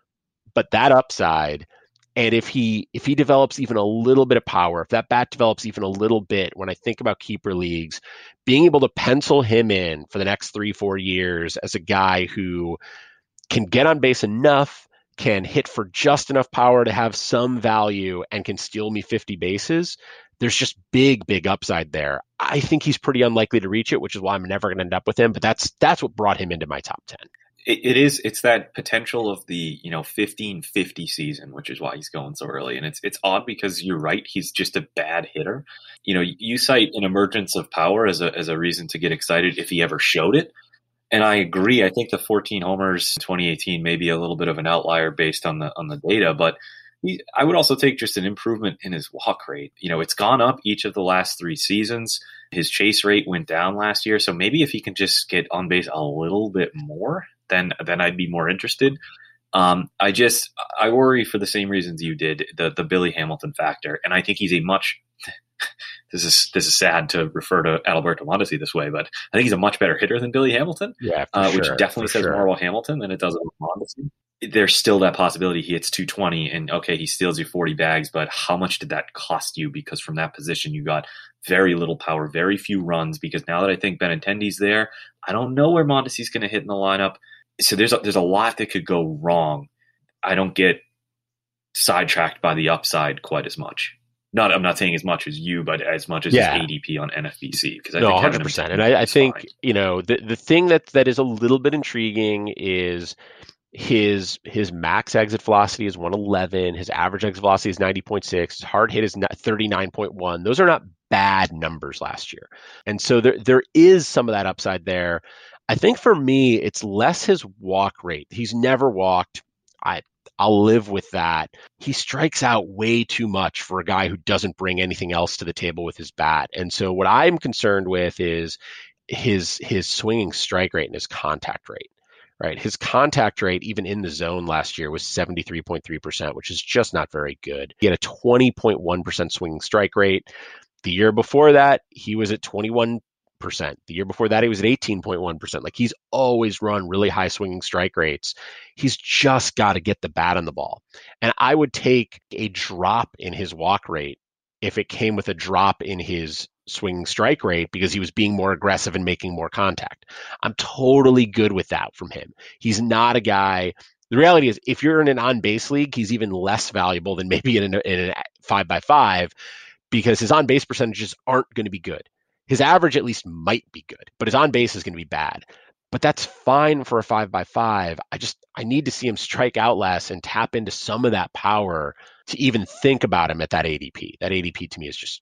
But that upside, and if he if he develops even a little bit of power, if that bat develops even a little bit, when I think about keeper leagues, being able to pencil him in for the next three, four years as a guy who can get on base enough, can hit for just enough power to have some value, and can steal me fifty bases, there's just big, big upside there. I think he's pretty unlikely to reach it, which is why I'm never going to end up with him. But that's that's what brought him into my top ten. It, it is. It's that potential of the, you know, fifteen fifty season, which is why he's going so early. And it's it's odd because you're right. He's just a bad hitter. You know, you cite an emergence of power as a as a reason to get excited if he ever showed it. And I agree. I think the fourteen homers in twenty eighteen may be a little bit of an outlier based on the on the data, but he, I would also take just an improvement in his walk rate. You know, it's gone up each of the last three seasons. His chase rate went down last year, so maybe if he can just get on base a little bit more, then then I'd be more interested. Um, I just I worry for the same reasons you did, the the Billy Hamilton factor, and I think he's a much this is this is sad to refer to Adalberto Mondesi this way, but I think he's a much better hitter than Billy Hamilton, yeah, uh, sure, which definitely says sure. more about Hamilton than it does about Mondesi. There's still that possibility he hits two twenty and okay, he steals you forty bags, but how much did that cost you? Because from that position, you got very little power, very few runs. Because now that I think Benintendi's there, I don't know where Mondesi's going to hit in the lineup. So there's a, there's a lot that could go wrong. I don't get sidetracked by the upside quite as much. Not, I'm not saying as much as you, but as much as yeah. his A D P on N F B C. Because I no, think one hundred percent. And I, I think fine. you know the the thing that that is a little bit intriguing is his his max exit velocity is one eleven. His average exit velocity is ninety point six. His hard hit is thirty-nine point one. Those are not bad numbers last year, and so there there is some of that upside there. I think for me, it's less his walk rate. He's never walked. I I'll live with that. He strikes out way too much for a guy who doesn't bring anything else to the table with his bat. And so what I'm concerned with is his his swinging strike rate and his contact rate. Right, his contact rate, even in the zone last year, was seventy-three point three percent, which is just not very good. He had a twenty point one percent swinging strike rate. The year before that, he was at twenty-one percent. The year before that, he was at eighteen point one percent. Like, he's always run really high swinging strike rates. He's just got to get the bat on the ball. And I would take a drop in his walk rate if it came with a drop in his swinging strike rate because he was being more aggressive and making more contact. I'm totally good with that from him. He's not a guy. The reality is, if you're in an on-base league, he's even less valuable than maybe in, a, in a five by five because his on-base percentages aren't going to be good. His average at least might be good, but his on-base is going to be bad. But that's fine for a five by five. I just I need to see him strike out less and tap into some of that power to even think about him at that A D P. That A D P to me is just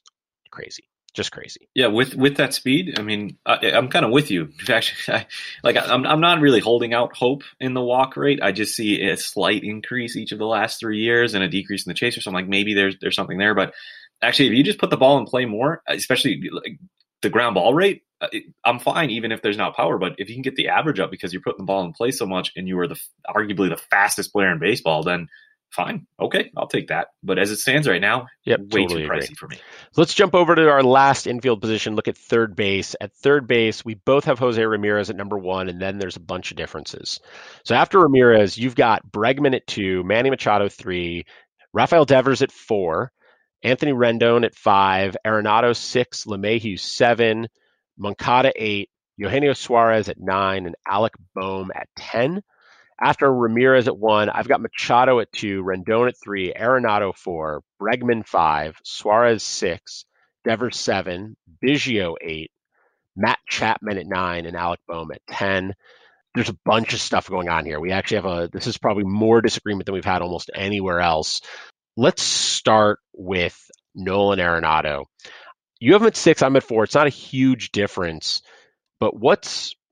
crazy. Just crazy. Yeah, with with that speed, I mean, I, I'm kind of with you. Actually, I, like I'm I'm not really holding out hope in the walk rate. I just see a slight increase each of the last three years and a decrease in the chaser. So I'm like, maybe there's there's something there. But actually, if you just put the ball in play more, especially like the ground ball rate, I'm fine even if there's not power. But if you can get the average up because you're putting the ball in play so much and you are the arguably the fastest player in baseball, then fine. Okay, I'll take that. But as it stands right now, yep, way totally too pricey agree. for me. Let's jump over to our last infield position, look at third base. At third base, we both have Jose Ramirez at number one, and then there's a bunch of differences. So after Ramirez, you've got Bregman at two, Manny Machado three, Rafael Devers at four, Anthony Rendon at five, Arenado six, LeMahieu seven, Moncada eight, Eugenio Suarez at nine, and Alec Bohm at ten. After Ramirez at one, I've got Machado at two, Rendon at three, Arenado four, Bregman five, Suarez six, Devers seven, Biggio eight, Matt Chapman at nine, and Alec Bohm at ten. There's a bunch of stuff going on here. We actually have a, this is probably more disagreement than we've had almost anywhere else. Let's start with Nolan Arenado. You have him at six, I'm at four. It's not a huge difference, but what's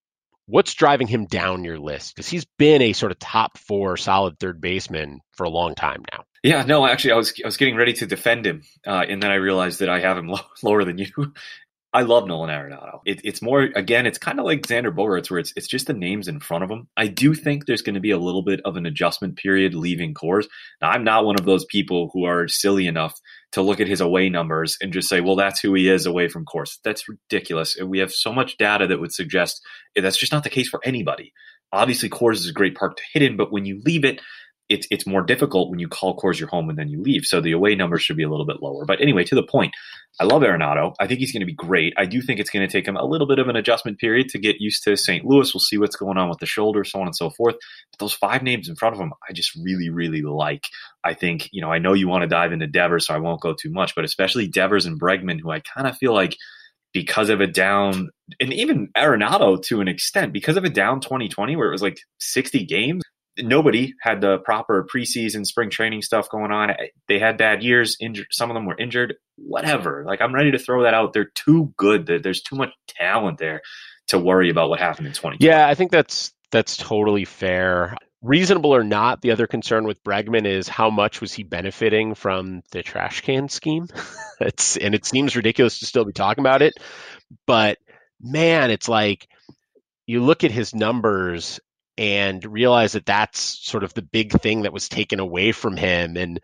what's driving him down your list? Because he's been a sort of top four solid third baseman for a long time now. Yeah, no, actually, I was I was getting ready to defend him, uh, and then I realized that I have him low, lower than you. I love Nolan Arenado. It, it's more, again, it's kind of like Xander Bogaerts, where it's it's just the names in front of him. I do think there's going to be a little bit of an adjustment period leaving Coors. Now, I'm not one of those people who are silly enough to look at his away numbers and just say, well, that's who he is away from Coors. That's ridiculous. And we have so much data that would suggest that's just not the case for anybody. Obviously, Coors is a great park to hit in, but when you leave it, it's it's more difficult when you call Coors your home and then you leave. So the away numbers should be a little bit lower. But anyway, to the point, I love Arenado. I think he's going to be great. I do think it's going to take him a little bit of an adjustment period to get used to Saint Louis. We'll see what's going on with the shoulder, so on and so forth. But those five names in front of him, I just really, really like. I think, you know, I know you want to dive into Devers, so I won't go too much, but especially Devers and Bregman, who I kind of feel like because of a down, and even Arenado to an extent, because of a down twenty twenty where it was like sixty games, nobody had the proper preseason spring training stuff going on. They had bad years. Injured, some of them were injured. Whatever. Like, I'm ready to throw that out. They're too good. There's too much talent there to worry about what happened in twenty twenty. Yeah, I think that's that's totally fair. Reasonable or not, the other concern with Bregman is how much was he benefiting from the trash can scheme? It's and it seems ridiculous to still be talking about it, but man, it's like you look at his numbers and realize that that's sort of the big thing that was taken away from him. And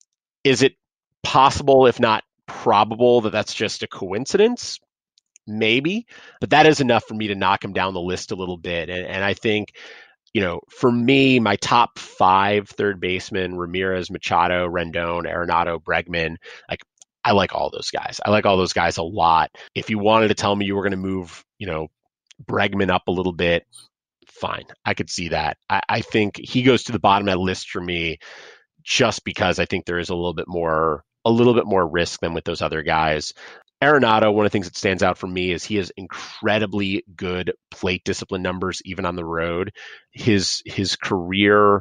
is it possible, if not probable, that that's just a coincidence? Maybe, but that is enough for me to knock him down the list a little bit. And, and I think, you know, for me, my top five third basemen, Ramirez, Machado, Rendon, Arenado, Bregman, like, I like all those guys. I like all those guys a lot. If you wanted to tell me you were going to move, you know, Bregman up a little bit, fine. I could see that. I, I think he goes to the bottom of that list for me just because I think there is a little bit more, a little bit more risk than with those other guys. Arenado, one of the things that stands out for me is he has incredibly good plate discipline numbers, even on the road. His, his career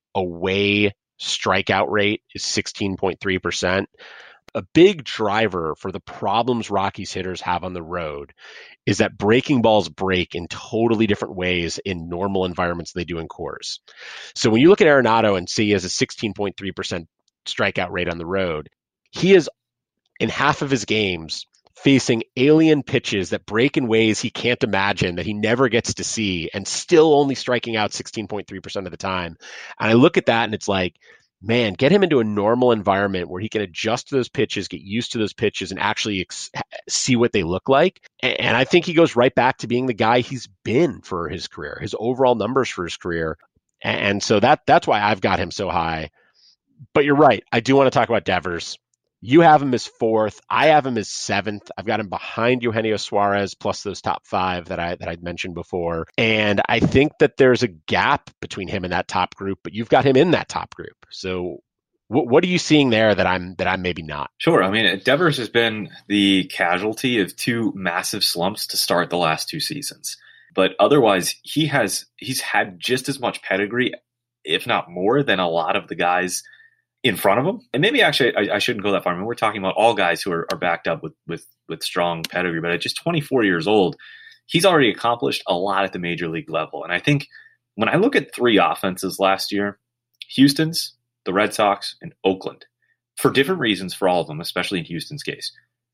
away strikeout rate is sixteen point three percent. A big driver for the problems Rockies hitters have on the road is that breaking balls break in totally different ways in normal environments than they do in Coors. So when you look at Arenado and see he has a sixteen point three percent strikeout rate on the road, he is in half of his games facing alien pitches that break in ways he can't imagine, that he never gets to see, and still only striking out sixteen point three percent of the time. And I look at that and it's like, man, get him into a normal environment where he can adjust to those pitches, get used to those pitches, and actually ex- see what they look like. And, and I think he goes right back to being the guy he's been for his career, his overall numbers for his career. And, and so that that's why I've got him so high. But you're right. I do want to talk about Devers. You have him as fourth. I have him as seventh. I've got him behind Eugenio Suarez plus those top five that I that I'd mentioned before. And I think that there's a gap between him and that top group, but you've got him in that top group. So what, what are you seeing there that I'm that I'm maybe not? Sure. I mean, Devers has been the casualty of two massive slumps to start the last two seasons. But otherwise, he has he's had just as much pedigree, if not more, than a lot of the guys in front of him. And maybe actually I, I shouldn't go that far. I mean, we're talking about all guys who are, are backed up with, with, with strong pedigree, but at just twenty-four years old, he's already accomplished a lot at the major league level. And I think when I look at three offenses last year, Houston's, the Red Sox, and Oakland, for different reasons for all of them, especially in Houston's case,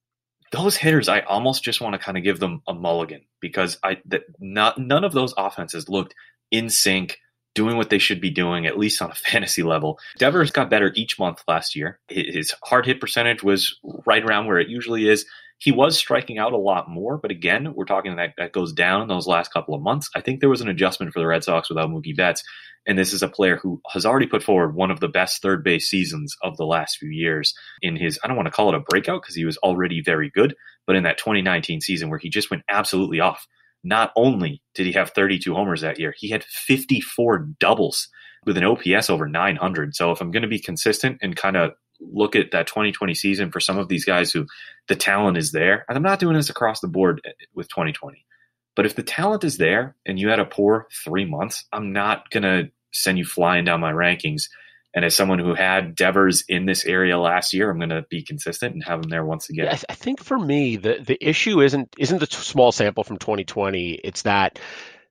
those hitters, I almost just want to kind of give them a mulligan because I that not none of those offenses looked in sync, doing what they should be doing, at least on a fantasy level. Devers got better each month last year. His hard hit percentage was right around where it usually is. He was striking out a lot more, but again, we're talking that that goes down in those last couple of months. I think there was an adjustment for the Red Sox without Mookie Betts, and this is a player who has already put forward one of the best third base seasons of the last few years in his, I don't want to call it a breakout because he was already very good, but in that twenty nineteen season where he just went absolutely off. Not only did he have thirty-two homers that year, he had fifty-four doubles with an O P S over nine hundred. So if I'm going to be consistent and kind of look at that twenty twenty season for some of these guys who the talent is there, and I'm not doing this across the board with twenty twenty, but if the talent is there and you had a poor three months, I'm not going to send you flying down my rankings. And as someone who had Devers in this area last year, I'm going to be consistent and have him there once again. Yeah, I, th- I think for me, the, the issue isn't isn't the t- small sample from twenty twenty. It's that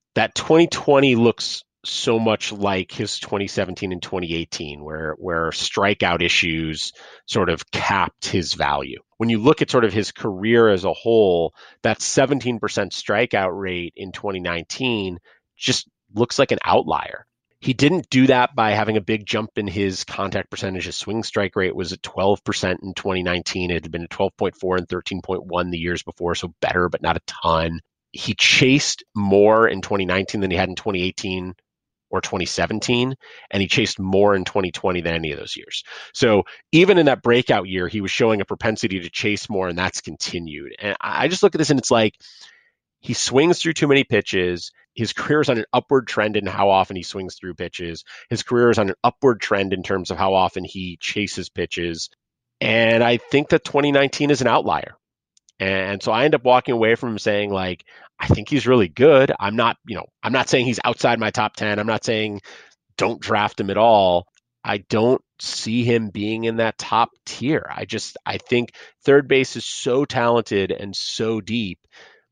that twenty twenty looks so much like his twenty seventeen and twenty eighteen, where where strikeout issues sort of capped his value. When you look at sort of his career as a whole, that seventeen percent strikeout rate in twenty nineteen just looks like an outlier. He didn't do that by having a big jump in his contact percentage. His swing strike rate was at twelve percent in twenty nineteen. It had been at twelve point four and thirteen point one the years before, so better, but not a ton. He chased more in twenty nineteen than he had in twenty eighteen or twenty seventeen, and he chased more in twenty twenty than any of those years. So even in that breakout year, he was showing a propensity to chase more, and that's continued. And I just look at this and it's like, he swings through too many pitches. His career is on an upward trend in how often he swings through pitches. His career is on an upward trend in terms of how often he chases pitches. And I think that twenty nineteen is an outlier. And so I end up walking away from him saying, like, I think he's really good. I'm not, you know, I'm not saying he's outside my top ten. I'm not saying don't draft him at all. I don't see him being in that top tier. I just, I think third base is so talented and so deep.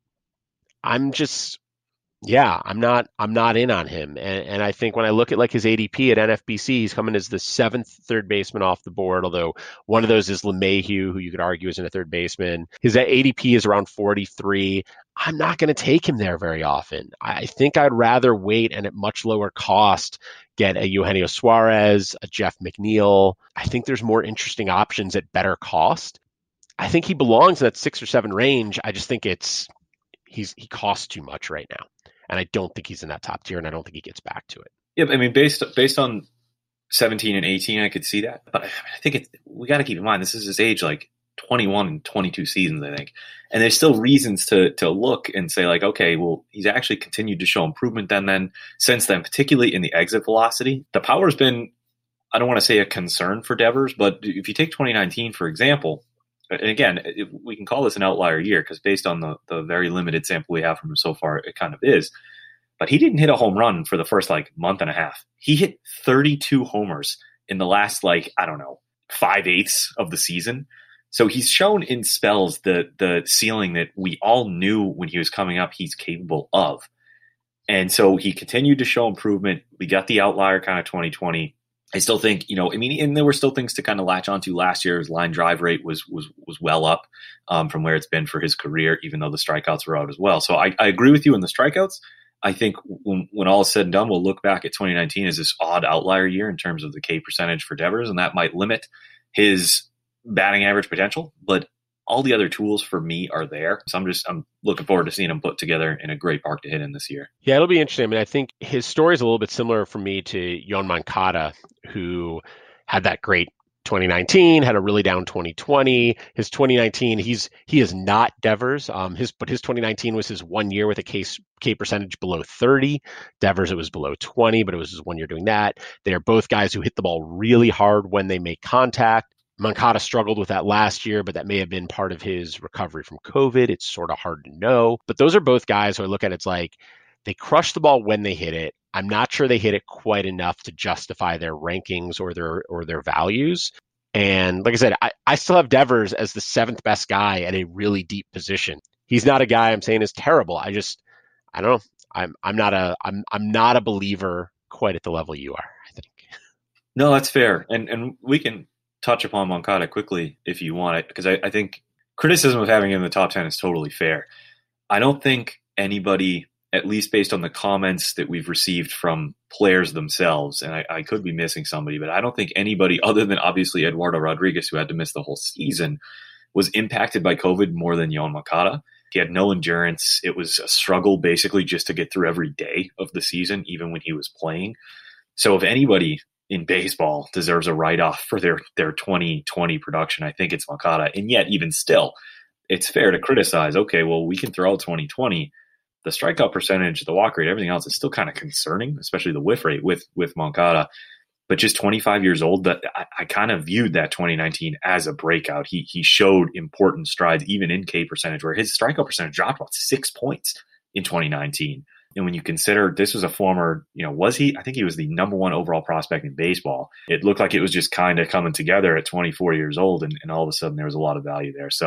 I'm just, yeah, I'm not, I'm not in on him. And, and I think when I look at like his A D P at N F B C, he's coming as the seventh third baseman off the board, although one of those is LeMahieu, who you could argue isn't a third baseman. His A D P is around forty-three. I'm not going to take him there very often. I think I'd rather wait and at much lower cost get a Eugenio Suarez, a Jeff McNeil. I think there's more interesting options at better cost. I think he belongs in that six or seven range. I just think it's, he's he costs too much right now. And I don't think he's in that top tier, and I don't think he gets back to it. Yeah, I mean, based based on seventeen and eighteen, I could see that. But I think it's, we got to keep in mind, this is his age, like twenty-one and twenty-two seasons, I think. And there's still reasons to to look and say, like, okay, well, he's actually continued to show improvement then, then since then, particularly in the exit velocity. The power's been, I don't want to say a concern for Devers, but if you take twenty nineteen, for example, and again, it, we can call this an outlier year because based on the, the very limited sample we have from him so far, it kind of is. But he didn't hit a home run for the first like month and a half. He hit thirty-two homers in the last, like, I don't know, five eighths of the season. So he's shown in spells the the ceiling that we all knew when he was coming up he's capable of. And so he continued to show improvement. We got the outlier kind of twenty twenty. I still think, you know, I mean, and there were still things to kind of latch onto. Last year's line drive rate was was was well up um, from where it's been for his career, even though the strikeouts were out as well. So I, I agree with you in the strikeouts. I think when, when all is said and done, we'll look back at twenty nineteen as this odd outlier year in terms of the K percentage for Devers, and that might limit his batting average potential. But all the other tools for me are there. So I'm just, I'm looking forward to seeing him put together in a great park to hit in this year. Yeah, it'll be interesting. I mean, I think his story is a little bit similar for me to Yoan Moncada, who had that great twenty nineteen, had a really down twenty twenty. His twenty nineteen, he's he is not Devers. Um, his but his twenty nineteen was his one year with a K, K percentage below thirty. Devers, it was below twenty, but it was his one year doing that. They are both guys who hit the ball really hard when they make contact. Moncada struggled with that last year, but that may have been part of his recovery from COVID. It's sort of hard to know. But those are both guys who I look at, it's like they crush the ball when they hit it. I'm not sure they hit it quite enough to justify their rankings or their or their values. And like I said, I, I still have Devers as the seventh best guy at a really deep position. He's not a guy I'm saying is terrible. I just, I don't know. I'm I'm not a I'm I'm not a believer quite at the level you are, I think. No, that's fair. And and we can touch upon Moncada quickly if you want it, because I, I think criticism of having him in the top ten is totally fair. I don't think anybody, at least based on the comments that we've received from players themselves, and I, I could be missing somebody, but I don't think anybody other than obviously Eduardo Rodriguez, who had to miss the whole season, was impacted by COVID more than Yoan Moncada. He had no endurance. It was a struggle basically just to get through every day of the season, even when he was playing. So if anybody in baseball deserves a write-off for their, their twenty twenty production, I think it's Moncada. And yet, even still, it's fair to criticize, okay, well, we can throw out twenty twenty. The strikeout percentage, the walk rate, everything else is still kind of concerning, especially the whiff rate with, with Moncada. But just twenty-five years old, that I, I kind of viewed that twenty nineteen as a breakout. He he showed important strides, even in K percentage, where his strikeout percentage dropped about six points in twenty nineteen. And when you consider this was a former, you know, was he? I think he was the number one overall prospect in baseball. It looked like it was just kind of coming together at twenty-four years old, and, and all of a sudden there was a lot of value there. So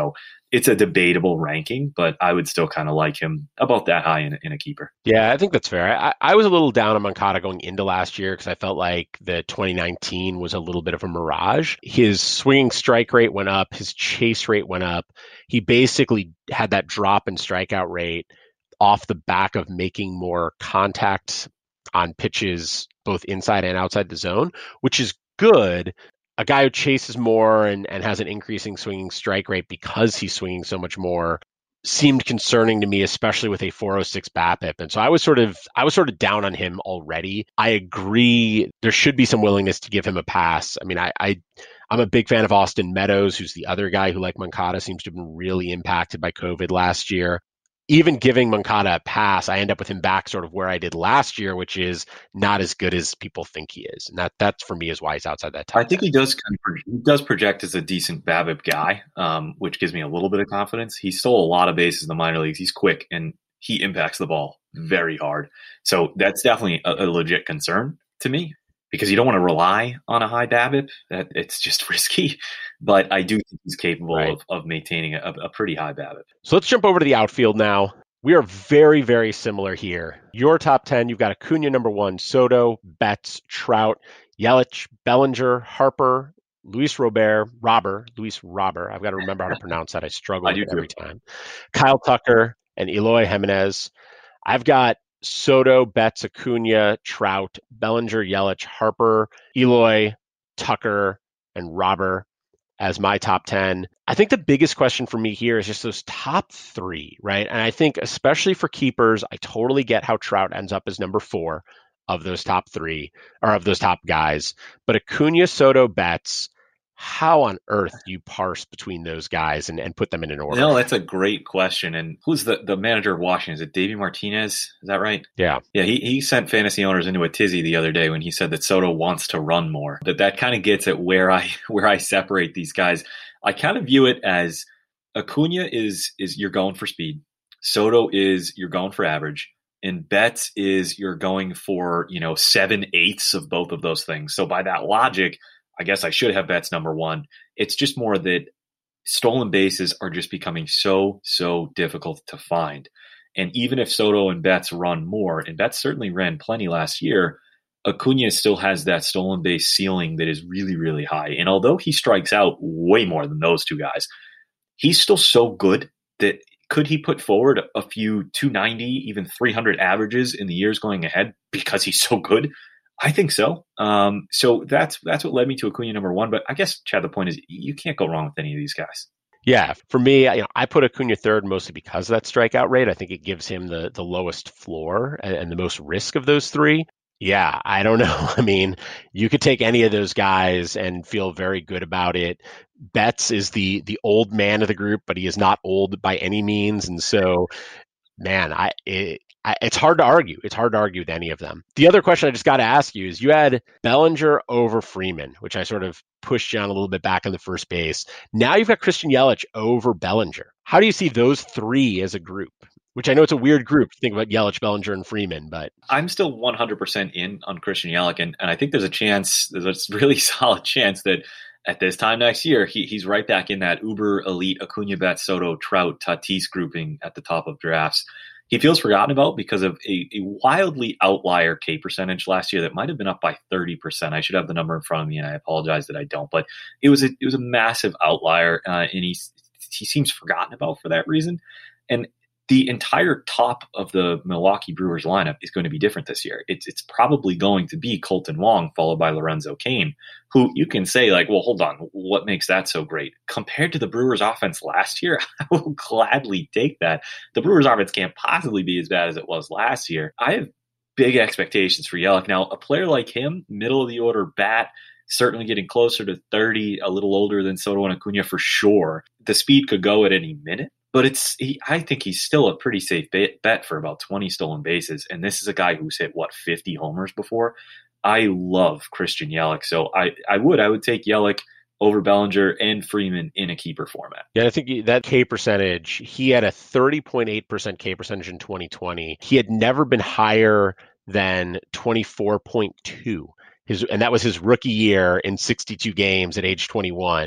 it's a debatable ranking, but I would still kind of like him about that high in, in a keeper. Yeah, I think that's fair. I, I was a little down on Moncada going into last year because I felt like the twenty nineteen was a little bit of a mirage. His swinging strike rate went up. His chase rate went up. He basically had that drop in strikeout rate off the back of making more contact on pitches, both inside and outside the zone, which is good. A guy who chases more and, and has an increasing swinging strike rate because he's swinging so much more seemed concerning to me, especially with a four oh six BABIP. And so I was sort of I was sort of down on him already. I agree there should be some willingness to give him a pass. I mean, I, I I'm a big fan of Austin Meadows, who's the other guy who, like Moncada, seems to have been really impacted by COVID last year. Even giving Moncada a pass, I end up with him back sort of where I did last year, which is not as good as people think he is. And that that's for me is why he's outside that top I think ten. he does kind of, he does project as a decent BABIP guy, um, which gives me a little bit of confidence. He stole a lot of bases in the minor leagues. He's quick and he impacts the ball very hard. So that's definitely a, a legit concern to me, because you don't want to rely on a high BABIP. That it's just risky. But I do think he's capable Right. of, of maintaining a, a pretty high BABIP. So let's jump over to the outfield now. We are very, very similar here. Your top ten, you've got Acuna number one, Soto, Betts, Trout, Yelich, Bellinger, Harper, Luis Robert, Robber, Luis Robber. I've got to remember how to pronounce that. I struggle I with do it too. every time. Kyle Tucker and Eloy Jimenez. I've got Soto, Betts, Acuna, Trout, Bellinger, Yelich, Harper, Eloy, Tucker, and Robber as my top ten. I think the biggest question for me here is just those top three, right? And I think especially for keepers, I totally get how Trout ends up as number four of those top three, or of those top guys. But Acuna, Soto, Betts, how on earth do you parse between those guys and, and put them in an order? No, that's a great question. And who's the, the manager of Washington? Is it Davey Martinez? Is that right? Yeah. Yeah, he, he sent fantasy owners into a tizzy the other day when he said that Soto wants to run more. That that kind of gets at where I where I separate these guys. I kind of view it as Acuna is is you're going for speed. Soto is you're going for average. And Betts is you're going for, you know, seven eighths of both of those things. So by that logic, I guess I should have Betts number one. It's just more that stolen bases are just becoming so, so difficult to find. And even if Soto and Betts run more, and Betts certainly ran plenty last year, Acuna still has that stolen base ceiling that is really, really high. And although he strikes out way more than those two guys, he's still so good that could he put forward a few two ninety, even three hundred averages in the years going ahead because he's so good? I think so. Um, so that's that's what led me to Acuna number one. But I guess, Chad, the point is you can't go wrong with any of these guys. Yeah, for me, you know, I put Acuna third mostly because of that strikeout rate. I think it gives him the the lowest floor and, and the most risk of those three. Yeah, I don't know. I mean, you could take any of those guys and feel very good about it. Betts is the the old man of the group, but he is not old by any means, and so, man, I. It, I, it's hard to argue. It's hard to argue with any of them. The other question I just got to ask you is you had Bellinger over Freeman, which I sort of pushed you on a little bit back in the first base. Now you've got Christian Yelich over Bellinger. How do you see those three as a group? Which I know it's a weird group to think about Yelich, Bellinger, and Freeman, but I'm still one hundred percent in on Christian Yelich, and, and I think there's a chance, there's a really solid chance that at this time next year, he, he's right back in that uber elite Acuna, Betts, Soto, Trout, Tatis grouping at the top of drafts. He feels forgotten about because of a, a wildly outlier K percentage last year that might have been up by thirty percent. I should have the number in front of me, and I apologize that I don't. But it was a it was a massive outlier, uh, and he he seems forgotten about for that reason. And the entire top of the Milwaukee Brewers lineup is going to be different this year. It's it's probably going to be Colton Wong followed by Lorenzo Cain, who you can say like, well, hold on, what makes that so great? Compared to the Brewers offense last year, I will gladly take that. The Brewers offense can't possibly be as bad as it was last year. I have big expectations for Yelich. Now, a player like him, middle of the order bat, certainly getting closer to thirty, a little older than Soto and Acuna for sure. The speed could go at any minute. But it's, he, I think he's still a pretty safe bet, bet for about twenty stolen bases. And this is a guy who's hit, what, fifty homers before? I love Christian Yelich. So I, I would, I would take Yelich over Bellinger and Freeman in a keeper format. Yeah, I think that K percentage, he had a thirty point eight percent K percentage in twenty twenty. He had never been higher than twenty-four point two. His, and that was his rookie year in sixty-two games at age twenty-one.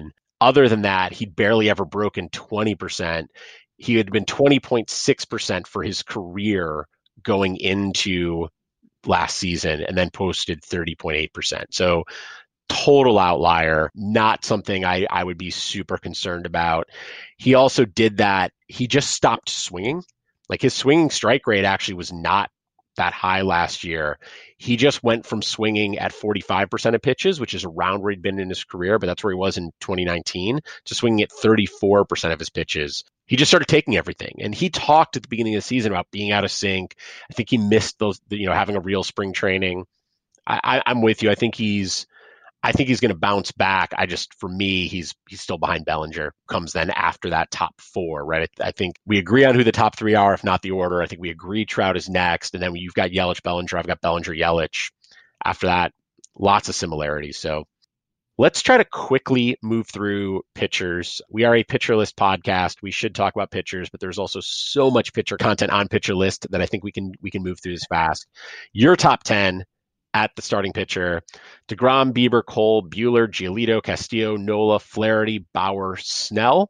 other than that, he'd barely ever broken twenty percent. He had been twenty point six percent for his career going into last season and then posted thirty point eight percent. So total outlier, not something I, I would be super concerned about. He also did that. He just stopped swinging. Like his swinging strike rate actually was not that high last year. He just went from swinging at forty-five percent of pitches, which is around where he'd been in his career, but that's where he was in twenty nineteen, to swinging at thirty-four percent of his pitches. He just started taking everything. And he talked at the beginning of the season about being out of sync. I think he missed those, you know, having a real spring training. I, I, I'm with you. I think he's I think he's going to bounce back. I just, for me, he's he's still behind Bellinger, comes then after that top four, right? I, I think we agree on who the top three are, if not the order. I think we agree Trout is next. And then you've got Yelich, Bellinger. I've got Bellinger, Yelich. After that, lots of similarities. So let's try to quickly move through pitchers. We are a Pitcher List podcast. We should talk about pitchers, but there's also so much pitcher content on Pitcher List that I think we can we can move through this fast. Your top ten at the starting pitcher: DeGrom, Bieber, Cole, Buehler, Giolito, Castillo, Nola, Flaherty, Bauer, Snell.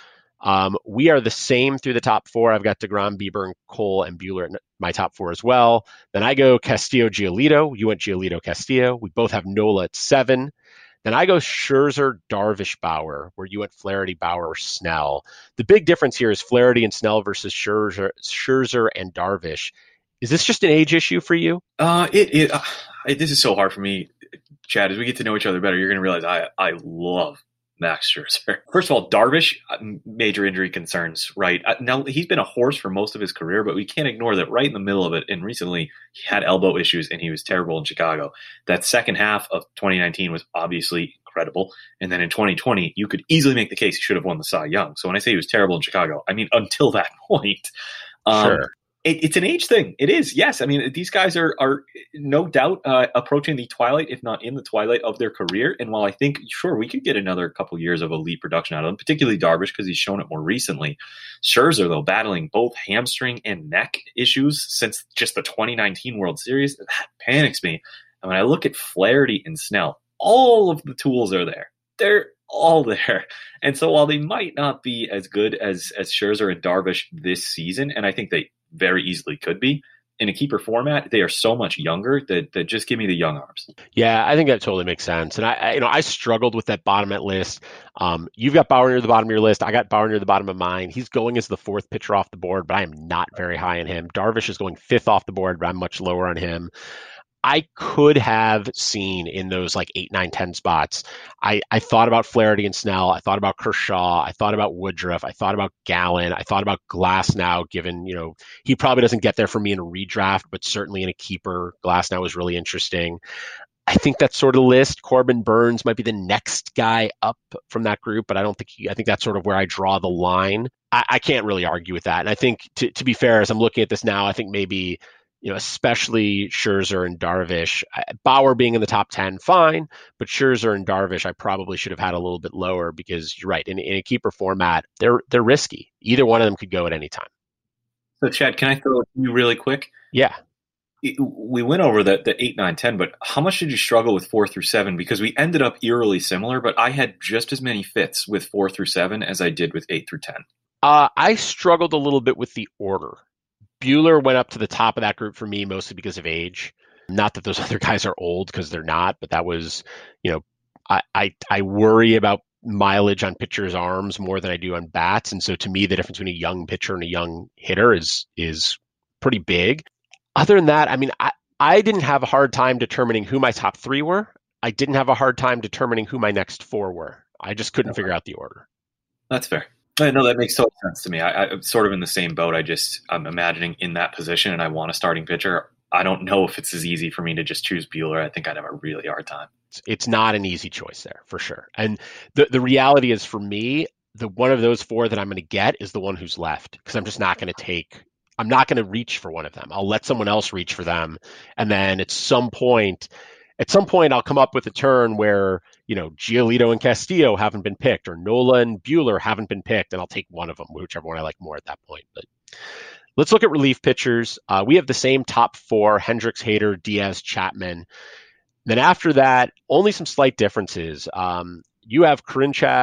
Um, we are the same through the top four. I've got DeGrom, Bieber, and Cole, and Buehler in my top four as well. Then I go Castillo, Giolito. You went Giolito, Castillo. We both have Nola at seven. Then I go Scherzer, Darvish, Bauer, where you went Flaherty, Bauer, Snell. The big difference here is Flaherty and Snell versus Scherzer, Scherzer and Darvish. Is this just an age issue for you? Uh, it, it, uh, it this is so hard for me, Chad. As we get to know each other better, you're going to realize I I love Max Scherzer. First of all, Darvish, major injury concerns, right? Now, he's been a horse for most of his career, but we can't ignore that right in the middle of it. And recently, he had elbow issues, and he was terrible in Chicago. That second half of twenty nineteen was obviously incredible. And then in twenty twenty, you could easily make the case he should have won the Cy Young. So when I say he was terrible in Chicago, I mean until that point. Um, Sure. It, it's an age thing. It is. Yes. I mean, these guys are, are no doubt uh, approaching the twilight, if not in the twilight of their career. And while I think, sure, we could get another couple years of elite production out of them, particularly Darvish, because he's shown it more recently. Scherzer, though, battling both hamstring and neck issues since just the twenty nineteen World Series, that panics me. And when I look at Flaherty and Snell, all of the tools are there. They're all there. And so while they might not be as good as, as Scherzer and Darvish this season, and I think they very easily could be, in a keeper format, they are so much younger that, that just give me the young arms. Yeah, I think that totally makes sense. And I, I you know, I struggled with that bottom at list. Um, you've got Bauer near the bottom of your list. I got Bauer near the bottom of mine. He's going as the fourth pitcher off the board, but I am not very high on him. Darvish is going fifth off the board, but I'm much lower on him. I could have seen in those like eight, nine, ten spots. I, I thought about Flaherty and Snell. I thought about Kershaw. I thought about Woodruff. I thought about Gallen. I thought about Glasnow, given, you know, he probably doesn't get there for me in a redraft, but certainly in a keeper, Glasnow was really interesting. I think that's sort of the list. Corbin Burns might be the next guy up from that group, but I don't think he, I think that's sort of where I draw the line. I, I can't really argue with that. And I think to, to be fair, as I'm looking at this now, I think maybe, you know, especially Scherzer and Darvish, Bauer being in the top ten, fine, but Scherzer and Darvish, I probably should have had a little bit lower because you're right. In, in a keeper format, they're they're risky. Either one of them could go at any time. So, Chad, can I throw it to you really quick? Yeah. We went over the, the eight, nine, ten, but how much did you struggle with four through seven? Because we ended up eerily similar, but I had just as many fits with four through seven as I did with eight through ten. Uh, I struggled a little bit with the order. Buehler went up to the top of that group for me, mostly because of age. Not that those other guys are old, because they're not, but that was, you know, I, I, I worry about mileage on pitchers' arms more than I do on bats. And so to me, the difference between a young pitcher and a young hitter is, is pretty big. Other than that, I mean, I, I didn't have a hard time determining who my top three were. I didn't have a hard time determining who my next four were. I just couldn't okay. figure out the order. That's fair. No, that makes total sense to me. I, I'm sort of in the same boat. I just, I'm imagining in that position and I want a starting pitcher. I don't know if it's as easy for me to just choose Buehler. I think I'd have a really hard time. It's not an easy choice there, for sure. And the, the reality is, for me, the one of those four that I'm going to get is the one who's left, because I'm just not going to take, I'm not going to reach for one of them. I'll let someone else reach for them. And then at some point, At some point, I'll come up with a turn where, you know, Giolito and Castillo haven't been picked, or Nola and Buehler haven't been picked, and I'll take one of them, whichever one I like more at that point. But let's look at relief pitchers. Uh, we have the same top four: Hendricks, Hader, Diaz, Chapman. Then after that, only some slight differences. Um, you have Karinchak,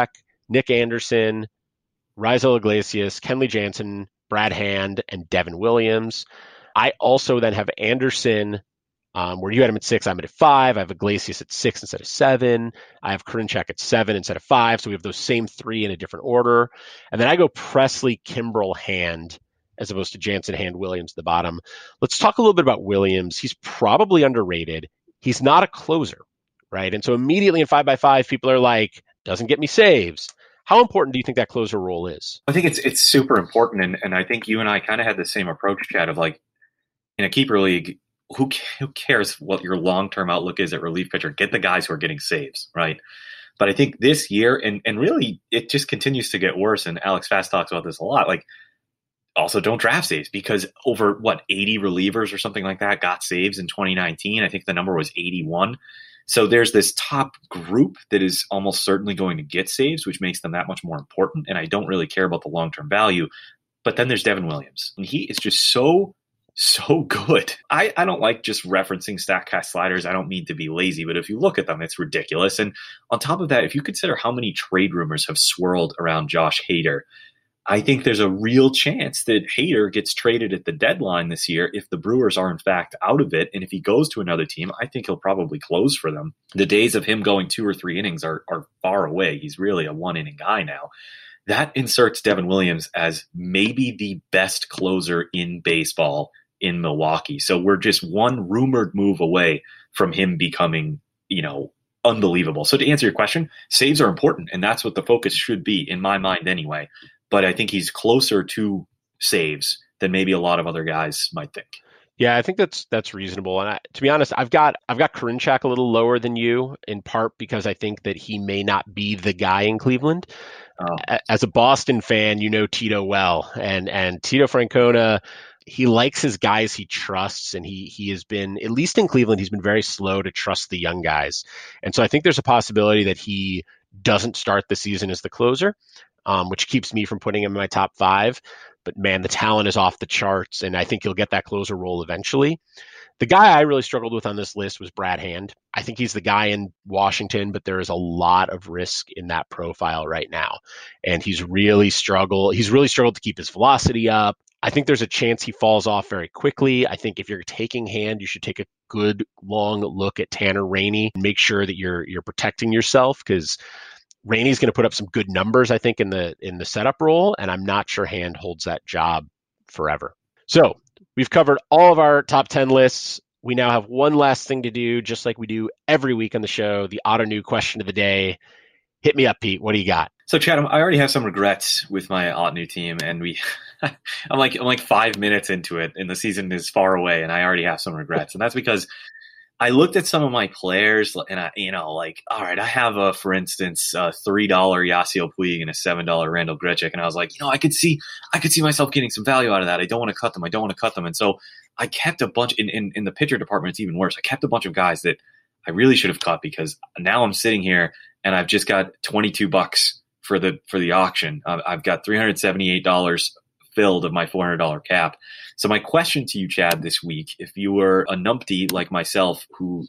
Nick Anderson, Raisel Iglesias, Kenley Jansen, Brad Hand, and Devin Williams. I also then have Anderson, um, where you had him at six, I'm at five. I have Iglesias at six instead of seven. I have Karinchak at seven instead of five. So we have those same three in a different order. And then I go Presley, Kimbrel, Hand, as opposed to Jansen, Hand, Williams at the bottom. Let's talk a little bit about Williams. He's probably underrated. He's not a closer, right? And so immediately in five by five, people are like, doesn't get me saves. How important do you think that closer role is? I think it's it's super important, and, and I think you and I kind of had the same approach, Chad, of like, in a keeper league, who who cares what your long-term outlook is at relief pitcher? Get the guys who are getting saves, right? But I think this year, and and really, it just continues to get worse, and Alex Fast talks about this a lot, like, also don't draft saves, because over, what, eighty relievers or something like that got saves in twenty nineteen. I think the number was eighty-one. So there's this top group that is almost certainly going to get saves, which makes them that much more important. And I don't really care about the long-term value. But then there's Devin Williams. And he is just so, so good. I, I don't like just referencing StatCast sliders. I don't mean to be lazy, but if you look at them, it's ridiculous. And on top of that, if you consider how many trade rumors have swirled around Josh Hader, I think there's a real chance that Hader gets traded at the deadline this year if the Brewers are in fact out of it. And if he goes to another team, I think he'll probably close for them. The days of him going two or three innings are, are far away. He's really a one inning guy now. That inserts Devin Williams as maybe the best closer in baseball in Milwaukee. So we're just one rumored move away from him becoming, you know, unbelievable. So to answer your question, saves are important, and that's what the focus should be in my mind anyway. But I think he's closer to saves than maybe a lot of other guys might think. Yeah, I think that's that's reasonable. And I, to be honest, I've got I've got Karinchak a little lower than you, in part because I think that he may not be the guy in Cleveland. Oh. As a Boston fan, you know Tito well, and and Tito Francona, he likes his guys he trusts, and he he has been, at least in Cleveland, he's been very slow to trust the young guys. And so I think there's a possibility that he doesn't start the season as the closer. Um, which keeps me from putting him in my top five. But man, the talent is off the charts, and I think he'll get that closer role eventually. The guy I really struggled with on this list was Brad Hand. I think he's the guy in Washington, but there is a lot of risk in that profile right now. And he's really struggled. He's really struggled to keep his velocity up. I think there's a chance he falls off very quickly. I think if you're taking Hand, you should take a good long look at Tanner Rainey and make sure that you're you're protecting yourself, because Rainey's going to put up some good numbers, I think, in the in the setup role, and I'm not sure Hand holds that job forever. So we've covered all of our top ten lists. We now have one last thing to do, just like we do every week on the show, the Ottoneu question of the day. Hit me up, Pete. What do you got? So, Chad, I already have some regrets with my Ottoneu team, and we, I'm like I'm like five minutes into it, and the season is far away, and I already have some regrets, and that's because I looked at some of my players, and I, you know, like, all right, I have a, for instance, a three dollar Yasiel Puig and a seven dollar Randall Grichuk, and I was like, you know, I could see, I could see myself getting some value out of that. I don't want to cut them. I don't want to cut them, and so I kept a bunch in, in in the pitcher department. It's even worse. I kept a bunch of guys that I really should have cut, because now I'm sitting here and I've just got twenty-two bucks for the for the auction. Uh, I've got three hundred seventy-eight dollars filled of my four hundred dollars cap. So my question to you, Chad, this week, if you were a numpty like myself who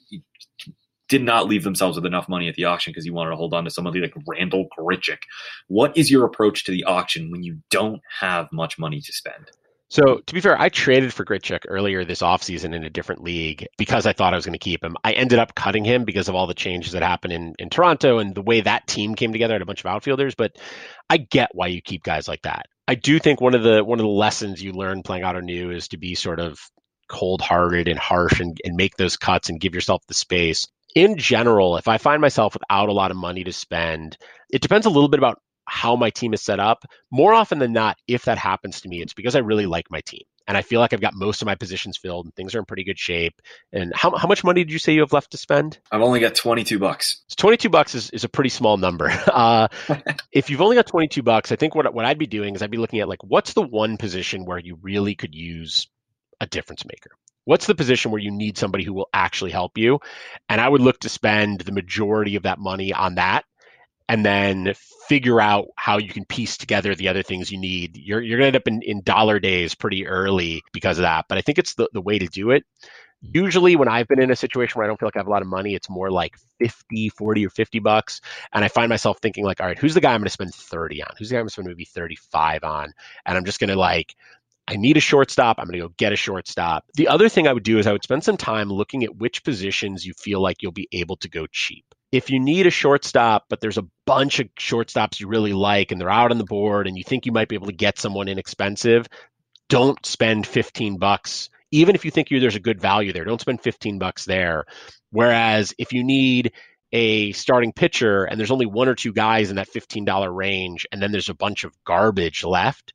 did not leave themselves with enough money at the auction because you wanted to hold on to somebody like Randall Grichuk, what is your approach to the auction when you don't have much money to spend? So to be fair, I traded for Grichuk earlier this offseason in a different league because I thought I was going to keep him. I ended up cutting him because of all the changes that happened in, in Toronto and the way that team came together at a bunch of outfielders. But I get why you keep guys like that. I do think one of the one of the lessons you learn playing Ottoneu is to be sort of cold-hearted and harsh and, and make those cuts and give yourself the space. In general, if I find myself without a lot of money to spend, it depends a little bit about how my team is set up. More often than not, if that happens to me, it's because I really like my team. And I feel like I've got most of my positions filled and things are in pretty good shape. And how how much money did you say you have left to spend? I've only got twenty-two bucks. So twenty-two bucks is, is a pretty small number. Uh, if you've only got twenty-two bucks, I think what, what I'd be doing is I'd be looking at, like, what's the one position where you really could use a difference maker? What's the position where you need somebody who will actually help you? And I would look to spend the majority of that money on that, and then figure out how you can piece together the other things you need. You're you're going to end up in, in dollar days pretty early because of that. But I think it's the, the way to do it. Usually when I've been in a situation where I don't feel like I have a lot of money, it's more like fifty, forty or fifty bucks. And I find myself thinking like, all right, who's the guy I'm going to spend thirty on? Who's the guy I'm going to spend maybe thirty-five on? And I'm just going to like, I need a shortstop. I'm going to go get a shortstop. The other thing I would do is I would spend some time looking at which positions you feel like you'll be able to go cheap. If you need a shortstop, but there's a bunch of shortstops you really like and they're out on the board and you think you might be able to get someone inexpensive, don't spend fifteen bucks. Even if you think you, there's a good value there, don't spend fifteen bucks there. Whereas if you need a starting pitcher and there's only one or two guys in that fifteen dollars range and then there's a bunch of garbage left,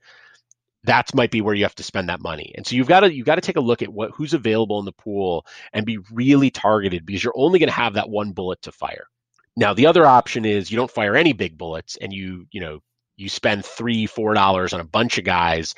that might be where you have to spend that money. And so you've got to you've got to take a look at what who's available in the pool and be really targeted, because you're only going to have that one bullet to fire. Now, the other option is you don't fire any big bullets and you, you know, you spend three, four dollars on a bunch of guys.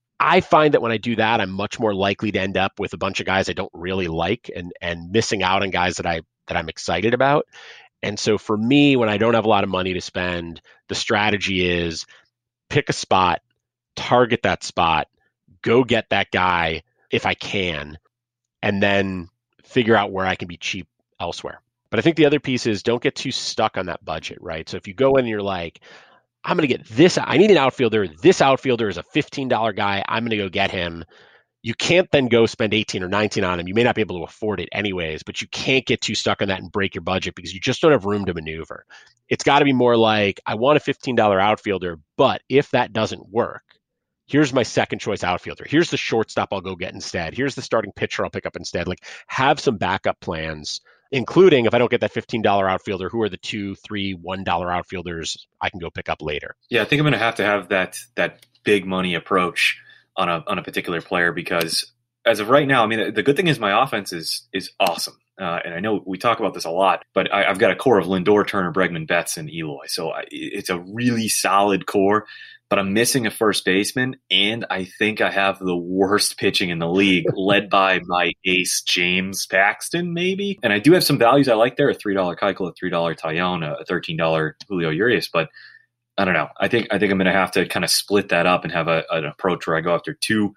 I find that when I do that, I'm much more likely to end up with a bunch of guys I don't really like and and missing out on guys that I that I'm excited about. And so for me, when I don't have a lot of money to spend, the strategy is pick a spot, target that spot, go get that guy if I can, and then figure out where I can be cheap elsewhere. But I think the other piece is don't get too stuck on that budget, right? So if you go in and you're like, I'm going to get this, I need an outfielder. This outfielder is a fifteen dollars guy. I'm going to go get him. You can't then go spend eighteen or nineteen on him. You may not be able to afford it anyways, but you can't get too stuck on that and break your budget because you just don't have room to maneuver. It's got to be more like, I want a fifteen dollars outfielder, but if that doesn't work, here's my second choice outfielder. Here's the shortstop I'll go get instead. Here's the starting pitcher I'll pick up instead. Like, have some backup plans, including if I don't get that fifteen dollars outfielder, who are the two, three, one dollar outfielders I can go pick up later. Yeah, I think I'm going to have to have that that big money approach on a on a particular player, because as of right now, I mean, the good thing is my offense is is awesome. Uh, and I know we talk about this a lot, but I, I've got a core of Lindor, Turner, Bregman, Betts, and Eloy. So I, it's a really solid core, but I'm missing a first baseman, and I think I have the worst pitching in the league, led by my ace, James Paxton, maybe. And I do have some values I like there, a three dollars Keuchel, a three dollars Taillon, a thirteen dollars Julio Urias, but I don't know. I think I think I'm going to have to kind of split that up and have a, an approach where I go after two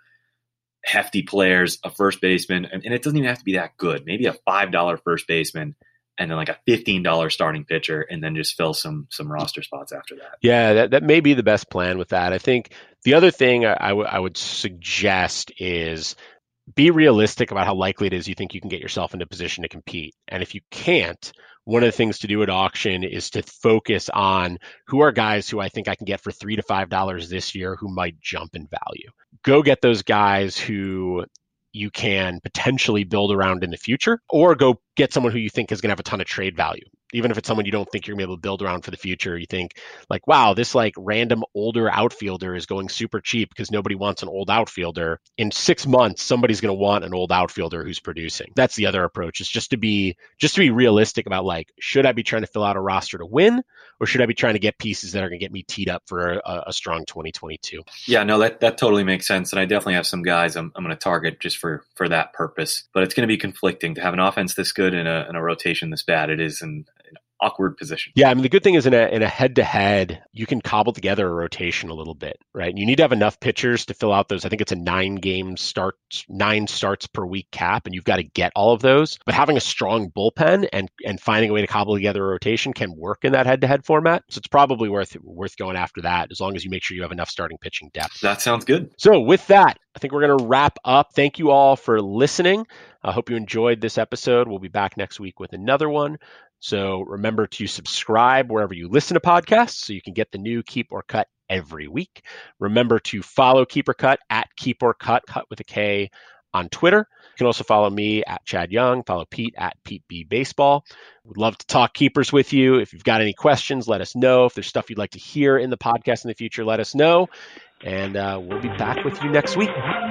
hefty players, a first baseman, and, and it doesn't even have to be that good. Maybe a five dollars first baseman, and then like a fifteen dollars starting pitcher, and then just fill some some roster spots after that. Yeah, that, that may be the best plan with that. I think the other thing I, I, w- I would suggest is be realistic about how likely it is you think you can get yourself into a position to compete. And if you can't, one of the things to do at auction is to focus on who are guys who I think I can get for three to five dollars this year who might jump in value. Go get those guys who you can potentially build around in the future, or go get someone who you think is going to have a ton of trade value. Even if it's someone you don't think you're going to be able to build around for the future, you think like, wow, this like random older outfielder is going super cheap because nobody wants an old outfielder. In six months, somebody's going to want an old outfielder who's producing. That's the other approach, is just to be just to be realistic about like, should I be trying to fill out a roster to win, or should I be trying to get pieces that are going to get me teed up for a, a strong twenty twenty-two? Yeah, no, that, that totally makes sense. And I definitely have some guys I'm, I'm going to target just for, for that purpose. But it's going to be conflicting to have an offense this good and a, and a rotation this bad. It is an, an awkward position. Yeah, I mean, the good thing is in a in a head-to-head, you can cobble together a rotation a little bit, right? And you need to have enough pitchers to fill out those. I think it's a nine-game start, nine starts per week cap, and you've got to get all of those. But having a strong bullpen and and finding a way to cobble together a rotation can work in that head-to-head format. So it's probably worth worth going after that, as long as you make sure you have enough starting pitching depth. That sounds good. So with that, I think we're going to wrap up. Thank you all for listening. I hope you enjoyed this episode. We'll be back next week with another one. So remember to subscribe wherever you listen to podcasts so you can get the new Keep or Cut every week. Remember to follow Keep or Cut at Keep or Cut, cut with a K, on Twitter. You can also follow me at Chad Young, follow Pete at Pete B Baseball. Would love to talk keepers with you. If you've got any questions, let us know. If there's stuff you'd like to hear in the podcast in the future, let us know. And uh, we'll be back with you next week.